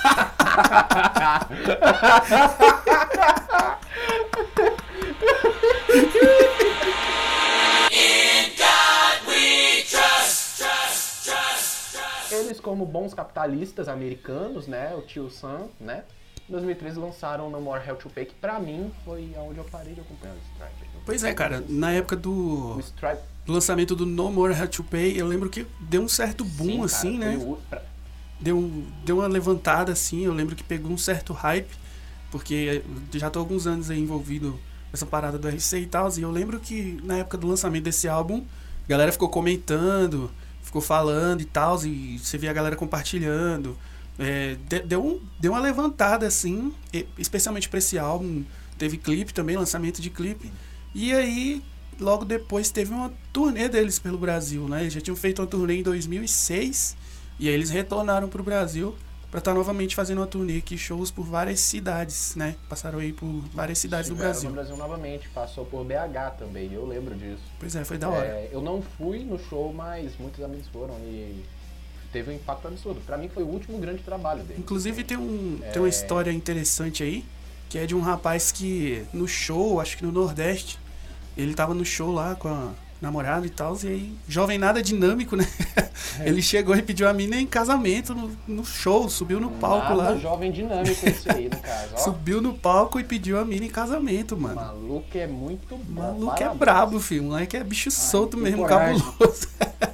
Eles, como bons capitalistas americanos, né, o tio Sam, né, em dois mil e treze lançaram No More Hell to Pay, que pra mim foi onde eu parei de acompanhar o Stripe. Pois é, cara, na época do, O Stripe, do lançamento do No More Hell to Pay, eu lembro que deu um certo boom, sim, cara, assim, foi né? o- pra- Deu, um- deu uma levantada, assim, eu lembro que pegou um certo hype, porque eu já tô há alguns anos aí envolvido nessa parada do R C e tal, e eu lembro que na época do lançamento desse álbum, a galera ficou comentando, ficou falando e tal, e você via a galera compartilhando. É, de- deu, um- deu uma levantada, assim, e- especialmente pra esse álbum. Teve clipe também, lançamento de clipe. E aí, logo depois, teve uma turnê deles pelo Brasil, né? Eles já tinham feito uma turnê em dois mil e seis, e aí eles retornaram pro Brasil pra estar novamente fazendo uma turnê aqui, shows por várias cidades, né? Passaram aí por várias cidades do Estiveram Brasil. no Brasil novamente, passou por B H também, eu lembro disso. Pois é, foi da hora. É, eu não fui no show, mas muitos amigos foram e teve um impacto absurdo. Pra mim foi o último grande trabalho dele. Inclusive tem, um, É. tem uma história interessante aí, que é de um rapaz que no show, acho que no Nordeste, ele tava no show lá com a namorada e tal, e aí, jovem nada dinâmico, né? Ele chegou e pediu a mina em casamento no, no show, subiu no palco Nada lá. jovem dinâmico esse aí, no caso. Ó, Subiu no palco e pediu a mina em casamento, o mano. maluco é muito O bom. maluco é parabéns. brabo, filho. O moleque é bicho solto que mesmo, coragem. cabuloso.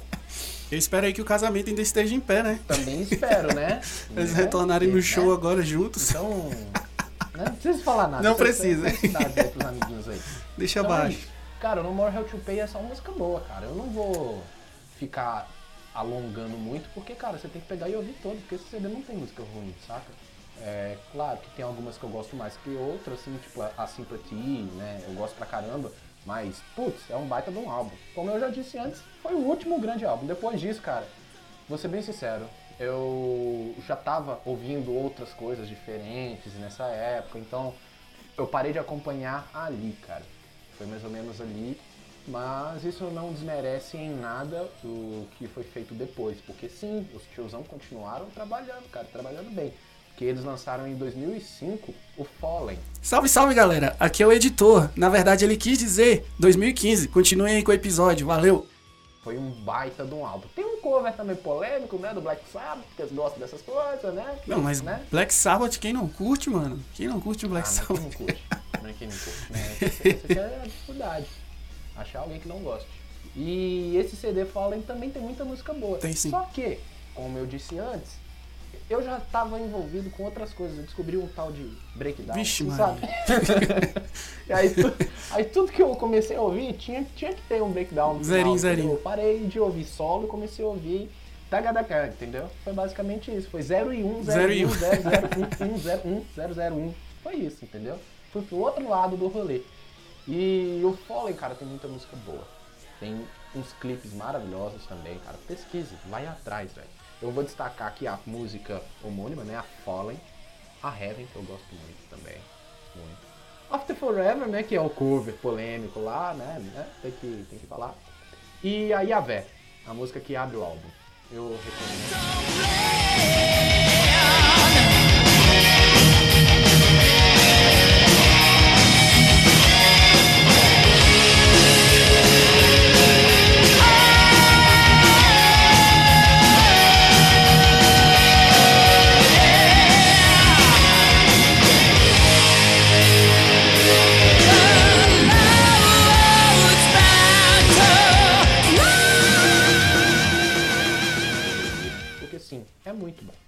Eu espero aí que o casamento ainda esteja em pé, né? Também espero, né? Eles Né? retornarem no Né? show agora juntos. Então, não precisa falar nada. Não Você- precisa. você- você dá aí pros amiguinhos aí. Deixa Então, é abaixo. isso. Cara, o No More Hell to Pay é só uma música boa, cara. Eu não vou ficar alongando muito, porque, cara, você tem que pegar e ouvir todo, porque esse C D não tem música ruim, saca? É claro que tem algumas que eu gosto mais que outras, assim, tipo a Sympathy, né? Eu gosto pra caramba, mas, putz, é um baita de um álbum. Como eu já disse antes, foi o último grande álbum. Depois disso, cara, vou ser bem sincero, eu já tava ouvindo outras coisas diferentes nessa época, então eu parei de acompanhar ali, cara. Foi mais ou menos ali, mas isso não desmerece em nada o que foi feito depois, porque sim, os tiozão continuaram trabalhando, cara, trabalhando bem. Porque eles lançaram em dois mil e cinco o Fallen. Salve, salve, galera. Aqui é o editor. Na verdade, ele quis dizer dois mil e quinze. Continuem aí com o episódio. Valeu. Foi um baita de um álbum. Tem um cover também polêmico, né, do Black Sabbath, porque eles gostam dessas coisas, né? Não, mas né? Black Sabbath, quem não curte, mano? Quem não curte o Black Ah, mas Sabbath? quem não curte? Mas quem não curte, né? Essa aqui é a dificuldade. Achar alguém que não goste. E esse C D Fallen também tem muita música boa. Tem sim. Só que, como eu disse antes, eu já estava envolvido com outras coisas. Eu descobri um tal de breakdown. Vixe, mano. sabe? E aí, tu, aí tudo que eu comecei a ouvir tinha, tinha que ter um breakdown. No Zerinho, final, zerinho. Eu parei de ouvir solo e comecei a ouvir tagadacá, entendeu? Foi basicamente isso. Foi zero e um, zero e um, zero zero um, um zero um, zero zero um. Foi isso, entendeu? Fui pro outro lado do rolê. E o Fallen, cara, tem muita música boa. Tem uns clipes maravilhosos também, cara. Pesquise, vai atrás, velho. Eu vou destacar aqui a música homônima, né? A Fallen. A Heaven, que eu gosto muito também. Muito. After Forever, né? Que é o cover polêmico lá, né? Tem que, tem que falar. E a Yahvé, a música que abre o álbum. Eu recomendo. É muito bom.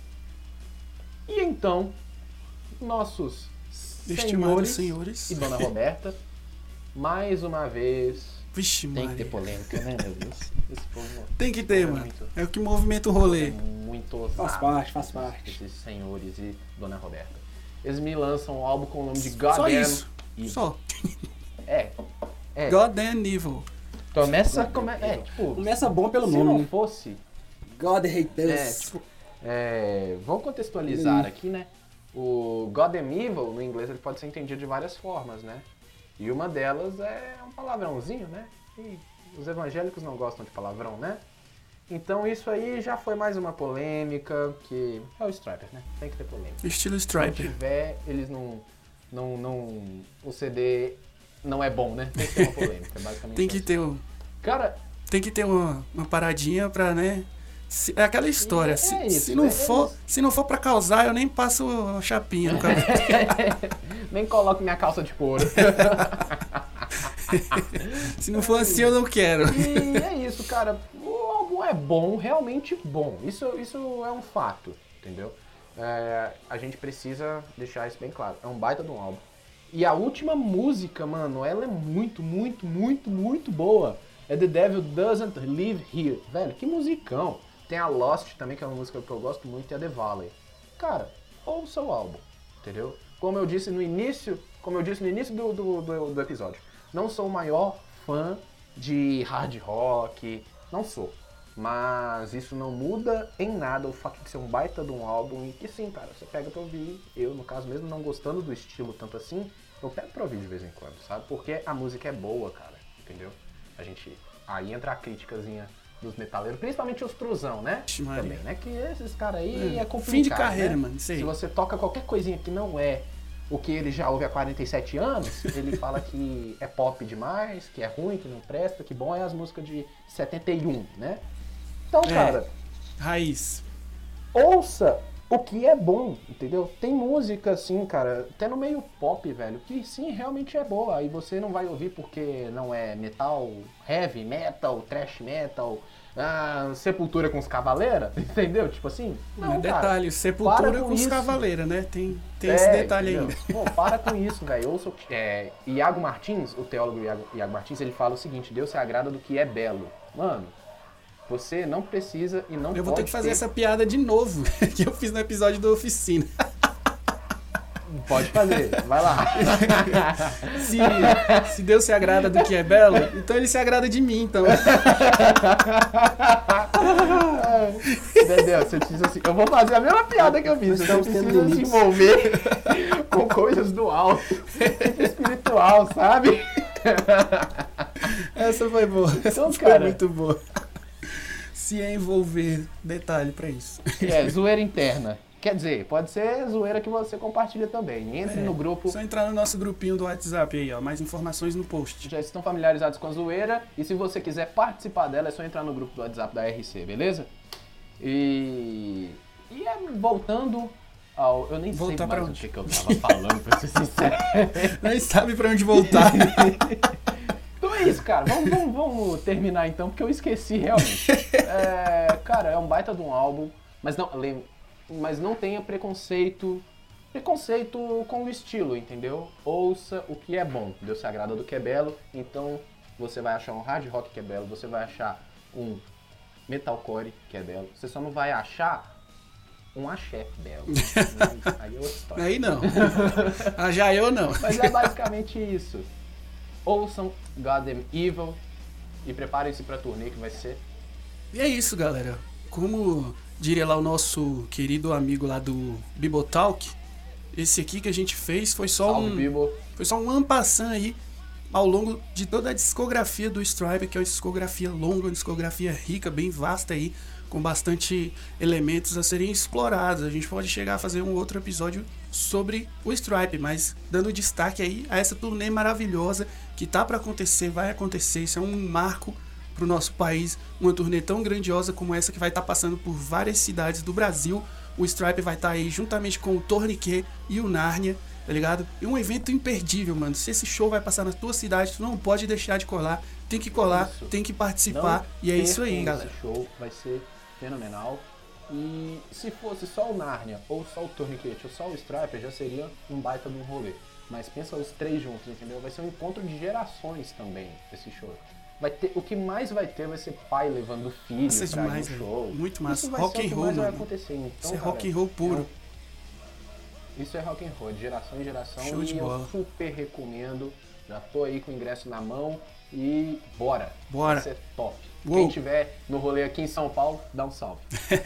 E então, nossos Estimados senhores, senhores e Dona Roberta, mais uma vez, Vixe, tem Maria. que ter polêmica, né, meu Deus? Esse povo Tem que ter, é mano. muito- É o que movimenta o rolê. é muito ousado. Faz parte, faz parte. Esses senhores e Dona Roberta. Eles me lançam um álbum com o nome de Só Goddamn isso. Evil. Só. É. É. Goddamn Evil. Começa, come... é, tipo, Começa bom pelo se nome, não né? fosse God Hate É, Us. tipo, é, vamos contextualizar aqui, né? O Goddamn Evil, no inglês, ele pode ser entendido de várias formas, né? E uma delas é um palavrãozinho, né? E os evangélicos não gostam de palavrão, né? Então isso aí já foi mais uma polêmica, que é o Striper, né? Tem que ter polêmica. Estilo Se Striper. tiver, eles não, não, não... O C D não é bom, né? Tem que ter uma polêmica, basicamente. Tem que isso. ter, um- Cara, tem que ter uma, uma paradinha pra, né? se- é aquela história. É se, isso, se não é for, isso. se não for pra causar, eu nem passo a chapinha no cabelo. nem coloque minha calça de couro. Se não for assim, eu não quero. E é isso, cara. O álbum é bom, realmente bom. Isso, isso é um fato, entendeu? É, a gente precisa deixar isso bem claro. É um baita de um álbum. E a última música, mano, ela é muito, muito, muito, muito boa. É The Devil Doesn't Live Here. Velho, que musicão. Tem a Lost também, que é uma música que eu gosto muito, e a The Valley. Cara, ouça o álbum, entendeu? Como eu disse no início, como eu disse no início do, do, do, do episódio, não sou o maior fã de hard rock, não sou. Mas isso não muda em nada o fato de ser um baita de um álbum e que sim, cara, você pega pra ouvir. Eu, no caso, mesmo não gostando do estilo tanto assim, eu pego pra ouvir de vez em quando, sabe? Porque a música é boa, cara, entendeu? A gente... Aí entra a criticazinha dos metaleiros, principalmente os truzão, né? Vixe, Maria. Também, né? Que esses caras aí é, É, complicado, fim de carreira, né? mano, isso aí. Se você toca qualquer coisinha que não é o que ele já ouve há quarenta e sete anos, ele fala que é pop demais, que é ruim, que não presta, que bom é as músicas de setenta e um, né? Então, É. cara, Raiz. ouça o que é bom, entendeu? Tem música, assim, cara, até no meio pop, velho, que sim, realmente é boa. Aí você não vai ouvir porque não é metal, heavy metal, thrash metal, ah, Sepultura com os Cavaleiros, entendeu? Tipo assim, não, Não, cara. detalhe, para Sepultura com com os isso. Cavaleiros, né? Tem, tem É, esse detalhe entendeu? ainda. Pô, para com isso, velho. Ouça o que- é, Iago Martins, o teólogo Iago, Iago Martins, ele fala o seguinte: Deus se agrada do que é belo. Mano, você não precisa e não Eu pode vou ter que fazer ter- essa piada de novo, que eu fiz no episódio da Oficina. Pode fazer, vai lá. Se, se Deus se agrada do que é belo, então ele se agrada de mim, então. Entendeu? Você precisa se... Eu vou fazer a mesma piada que eu fiz. Você Estamos tendo precisa se limites. envolver com coisas do alto, espiritual, sabe? Essa foi boa. Essa Então, foi cara- muito boa. Se envolver, detalhe pra isso. É, zoeira interna. Quer dizer, pode ser zoeira que você compartilha também. Entre É. no grupo. Só entrar no nosso grupinho do WhatsApp aí, ó. Mais informações no post. Já estão familiarizados com a zoeira. E se você quiser participar dela, é só entrar no grupo do WhatsApp da R C, beleza? E, e é, voltando ao... Eu nem Voltar sei pra mais o onde? que, que eu tava falando, pra ser sincero. Nem sabe pra onde voltar. Então é isso, cara. Vamos, vamos, vamos terminar então, porque eu esqueci realmente. É, cara, é um baita de um álbum, mas não, lem- mas não tenha preconceito, preconceito com o estilo, entendeu? Ouça o que é bom. Deus se agrada do que é belo, então você vai achar um hard rock que é belo, você vai achar um metalcore que é belo, você só não vai achar um axé belo. Aí é outra história. Aí não. Ah, já eu não. Mas é basicamente isso. Ouçam Goddamn Evil e preparem-se pra turnê que vai ser. E é isso, galera. Como diria lá o nosso querido amigo lá do Bibotalk, esse aqui que a gente fez foi só Salve, um Bibo. foi só um ampassant aí ao longo de toda a discografia do Stripe, que é uma discografia longa, uma discografia rica, bem vasta aí, com bastante elementos a serem explorados. A gente pode chegar a fazer um outro episódio sobre o Stripe, mas dando destaque aí a essa turnê maravilhosa que tá para acontecer, vai acontecer. Isso é um marco pro nosso país, uma turnê tão grandiosa como essa que vai estar passando por várias cidades do Brasil. O Stripe vai estar aí juntamente com o Tourniquet e o Narnia, tá ligado? E um evento imperdível, mano. Se esse show vai passar na tua cidade, tu não pode deixar de colar. Tem que colar, Isso. tem que participar. Não E é isso aí, percam galera. Esse show vai ser fenomenal. E se fosse só o Narnia, ou só o Tourniquet, ou só o Striper, já seria um baita de um rolê. Mas pensa os três juntos, entendeu? Vai ser um encontro de gerações também, esse show. Vai ter, o que mais vai ter vai ser pai levando filho Isso é pra demais, ir no velho. show. Muito massa. Isso vai Rock ser o and que roll, mais vai mano. acontecer. Então, Isso é cara, rock and roll puro. é um- Isso é rock and roll, de geração em geração. Show de e bola. eu super recomendo. Já tô aí com o ingresso na mão e bora. Bora. Vai ser top. Uou. Quem tiver no rolê aqui em São Paulo, dá um salve.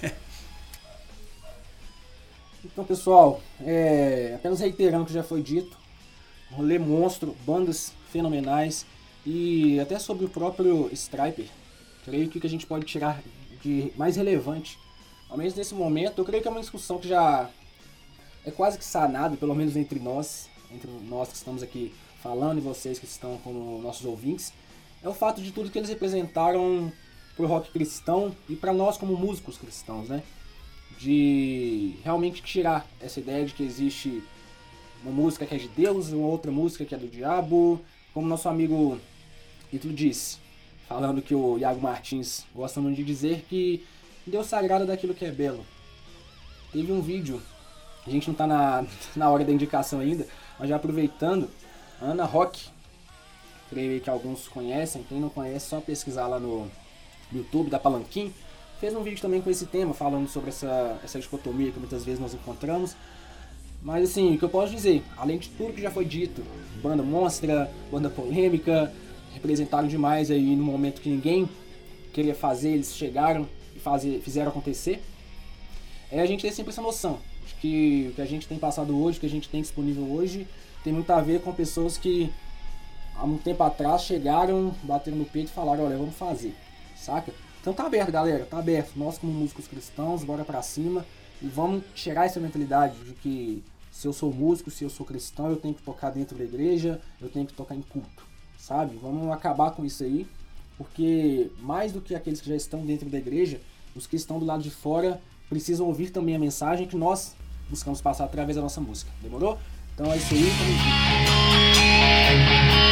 Então, pessoal, é, apenas reiterando o que já foi dito, rolê monstro, bandas fenomenais e até sobre o próprio Striper, creio que o que a gente pode tirar de mais relevante, ao menos nesse momento, eu creio que é uma discussão que já é quase que sanada, pelo menos entre nós, entre nós que estamos aqui falando e vocês que estão como nossos ouvintes, é o fato de tudo que eles representaram pro rock cristão e para nós como músicos cristãos, né? De realmente tirar essa ideia de que existe uma música que é de Deus e uma outra música que é do diabo, como nosso amigo Ítalo disse, falando que o Iago Martins gosta muito de dizer que Deus sagrado é daquilo que é belo. Teve um vídeo, a gente não tá na, na hora da indicação ainda, mas já aproveitando, a Ana Rock, creio que alguns conhecem, quem não conhece, só pesquisar lá no YouTube da Palanquim, fez um vídeo também com esse tema, falando sobre essa, essa dicotomia que muitas vezes nós encontramos. Mas assim, o que eu posso dizer, além de tudo que já foi dito, banda monstra, banda polêmica, representaram demais aí no momento que ninguém queria fazer, eles chegaram e fazer, fizeram acontecer. É a gente ter sempre essa noção de que o que a gente tem passado hoje, o que a gente tem disponível hoje, tem muito a ver com pessoas que há um tempo atrás chegaram, bateram no peito e falaram, olha, vamos fazer, saca? Então tá aberto, galera, tá aberto. Nós como músicos cristãos, bora pra cima e vamos tirar essa mentalidade de que se eu sou músico, se eu sou cristão, eu tenho que tocar dentro da igreja, eu tenho que tocar em culto, sabe? Vamos acabar com isso aí, porque mais do que aqueles que já estão dentro da igreja, os que estão do lado de fora precisam ouvir também a mensagem que nós buscamos passar através da nossa música. Demorou? Então é isso aí, tamo junto.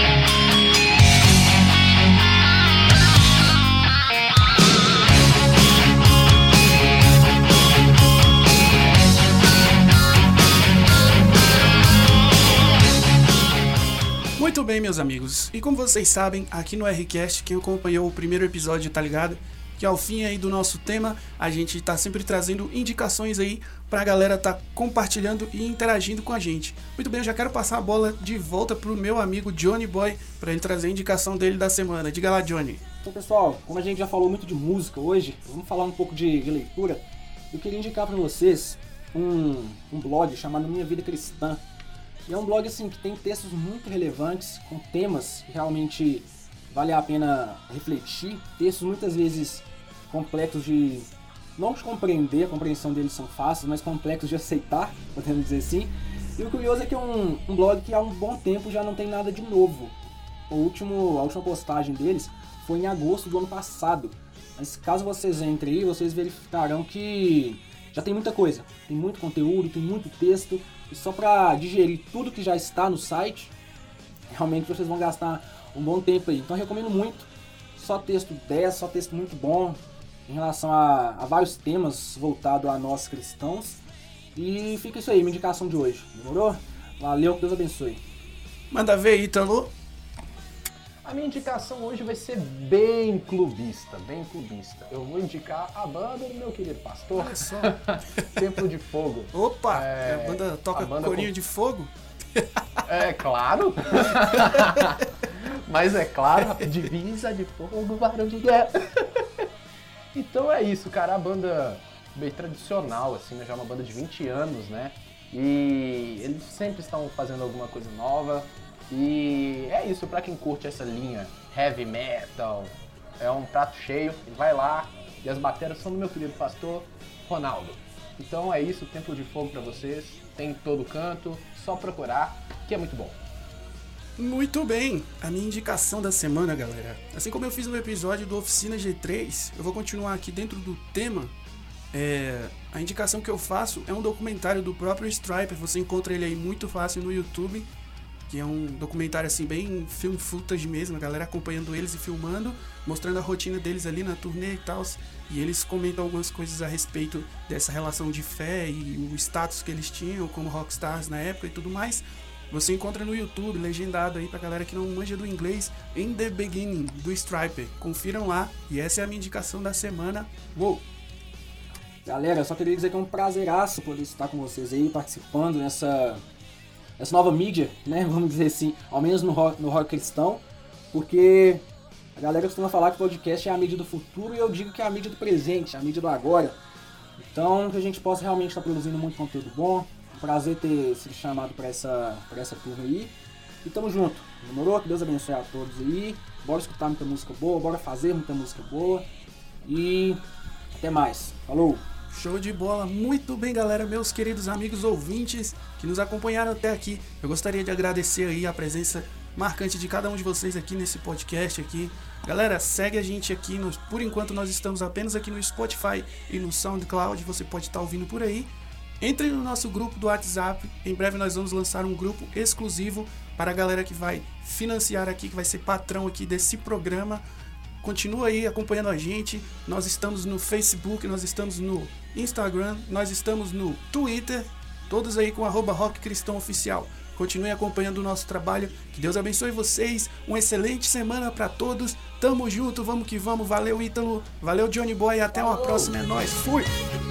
Muito bem, meus amigos. E como vocês sabem, aqui no R-Cast, quem acompanhou o primeiro episódio, tá ligado? Que ao fim aí do nosso tema, a gente tá sempre trazendo indicações aí pra galera tá compartilhando e interagindo com a gente. Muito bem, eu já quero passar a bola de volta pro meu amigo Johnny Boy, pra ele trazer a indicação dele da semana. Diga lá, Johnny. Então, pessoal, como a gente já falou muito de música hoje, vamos falar um pouco de, de leitura. Eu queria indicar pra vocês um, um blog chamado Minha Vida Cristã. E é um blog assim que tem textos muito relevantes, com temas que realmente vale a pena refletir, textos muitas vezes complexos de não de compreender, a compreensão deles são fáceis, mas complexos de aceitar, podemos dizer assim. E o curioso é que é um, um blog que há um bom tempo já não tem nada de novo. O último, a última postagem deles foi em agosto do ano passado. Mas caso vocês entrem aí, vocês verificarão que já tem muita coisa, tem muito conteúdo, tem muito texto, e só para digerir tudo que já está no site, realmente vocês vão gastar um bom tempo aí. Então eu recomendo muito, só texto dez, só texto muito bom em relação a, a vários temas voltados a nós cristãos. E fica isso aí, minha indicação de hoje, demorou? Valeu, que Deus abençoe. Manda ver, Ítalo. A minha indicação hoje vai ser bem clubista, bem clubista. Eu vou indicar a banda do meu querido pastor. Olha só. Templo de Fogo. Opa, É, a banda toca a banda corinho com- de fogo? É claro. Mas é claro, divisa de fogo, varão de guerra. Então é isso, cara. A banda bem tradicional, assim, né? Já é uma banda de vinte anos, né? E eles sempre estão fazendo alguma coisa nova. E é isso, pra quem curte essa linha heavy metal, é um prato cheio. Vai lá. E as bateras são do meu querido pastor Ronaldo. Então é isso, Templo de Fogo pra vocês. Tem em todo canto, só procurar, que é muito bom. Muito bem, a minha indicação da semana, galera. Assim como eu fiz no episódio do Oficina G três, eu vou continuar aqui dentro do tema. É, a indicação que eu faço é um documentário do próprio Stryper. Você encontra ele aí muito fácil no YouTube, que é um documentário assim bem film footage mesmo, a galera acompanhando eles e filmando, mostrando a rotina deles ali na turnê e tal. E eles comentam algumas coisas a respeito dessa relação de fé e o status que eles tinham como rockstars na época e tudo mais. Você encontra no YouTube, legendado aí pra galera que não manja do inglês, In The Beginning, do Stryper. Confiram lá, e essa é a minha indicação da semana. Uou! Galera, eu só queria dizer que é um prazeraço poder estar com vocês aí, participando nessa, nessa nova mídia, né, vamos dizer assim, ao menos no rock, no rock cristão, porque a galera costuma falar que o podcast é a mídia do futuro e eu digo que é a mídia do presente, a mídia do agora. Então, que a gente possa realmente estar produzindo muito conteúdo bom. Um prazer ter sido chamado para essa, para essa turma aí. E tamo junto, demorou? Que Deus abençoe a todos aí. Bora escutar muita música boa, bora fazer muita música boa. E até mais. Falou! Show de bola, muito bem, galera, meus queridos amigos ouvintes que nos acompanharam até aqui. Eu gostaria de agradecer aí a presença marcante de cada um de vocês aqui nesse podcast aqui. Galera, segue a gente aqui, no, por enquanto nós estamos apenas aqui no Spotify e no SoundCloud, você pode estar ouvindo por aí. Entre no nosso grupo do WhatsApp, em breve nós vamos lançar um grupo exclusivo para a galera que vai financiar aqui, que vai ser patrão aqui desse programa. Continua aí acompanhando a gente, nós estamos no Facebook, nós estamos no Instagram, nós estamos no Twitter, todos aí com arroba Rock Cristão Oficial. Continue acompanhando o nosso trabalho, que Deus abençoe vocês, uma excelente semana para todos, tamo junto, vamos que vamos, valeu Ítalo, valeu Johnny Boy, até uma próxima, é nóis, fui!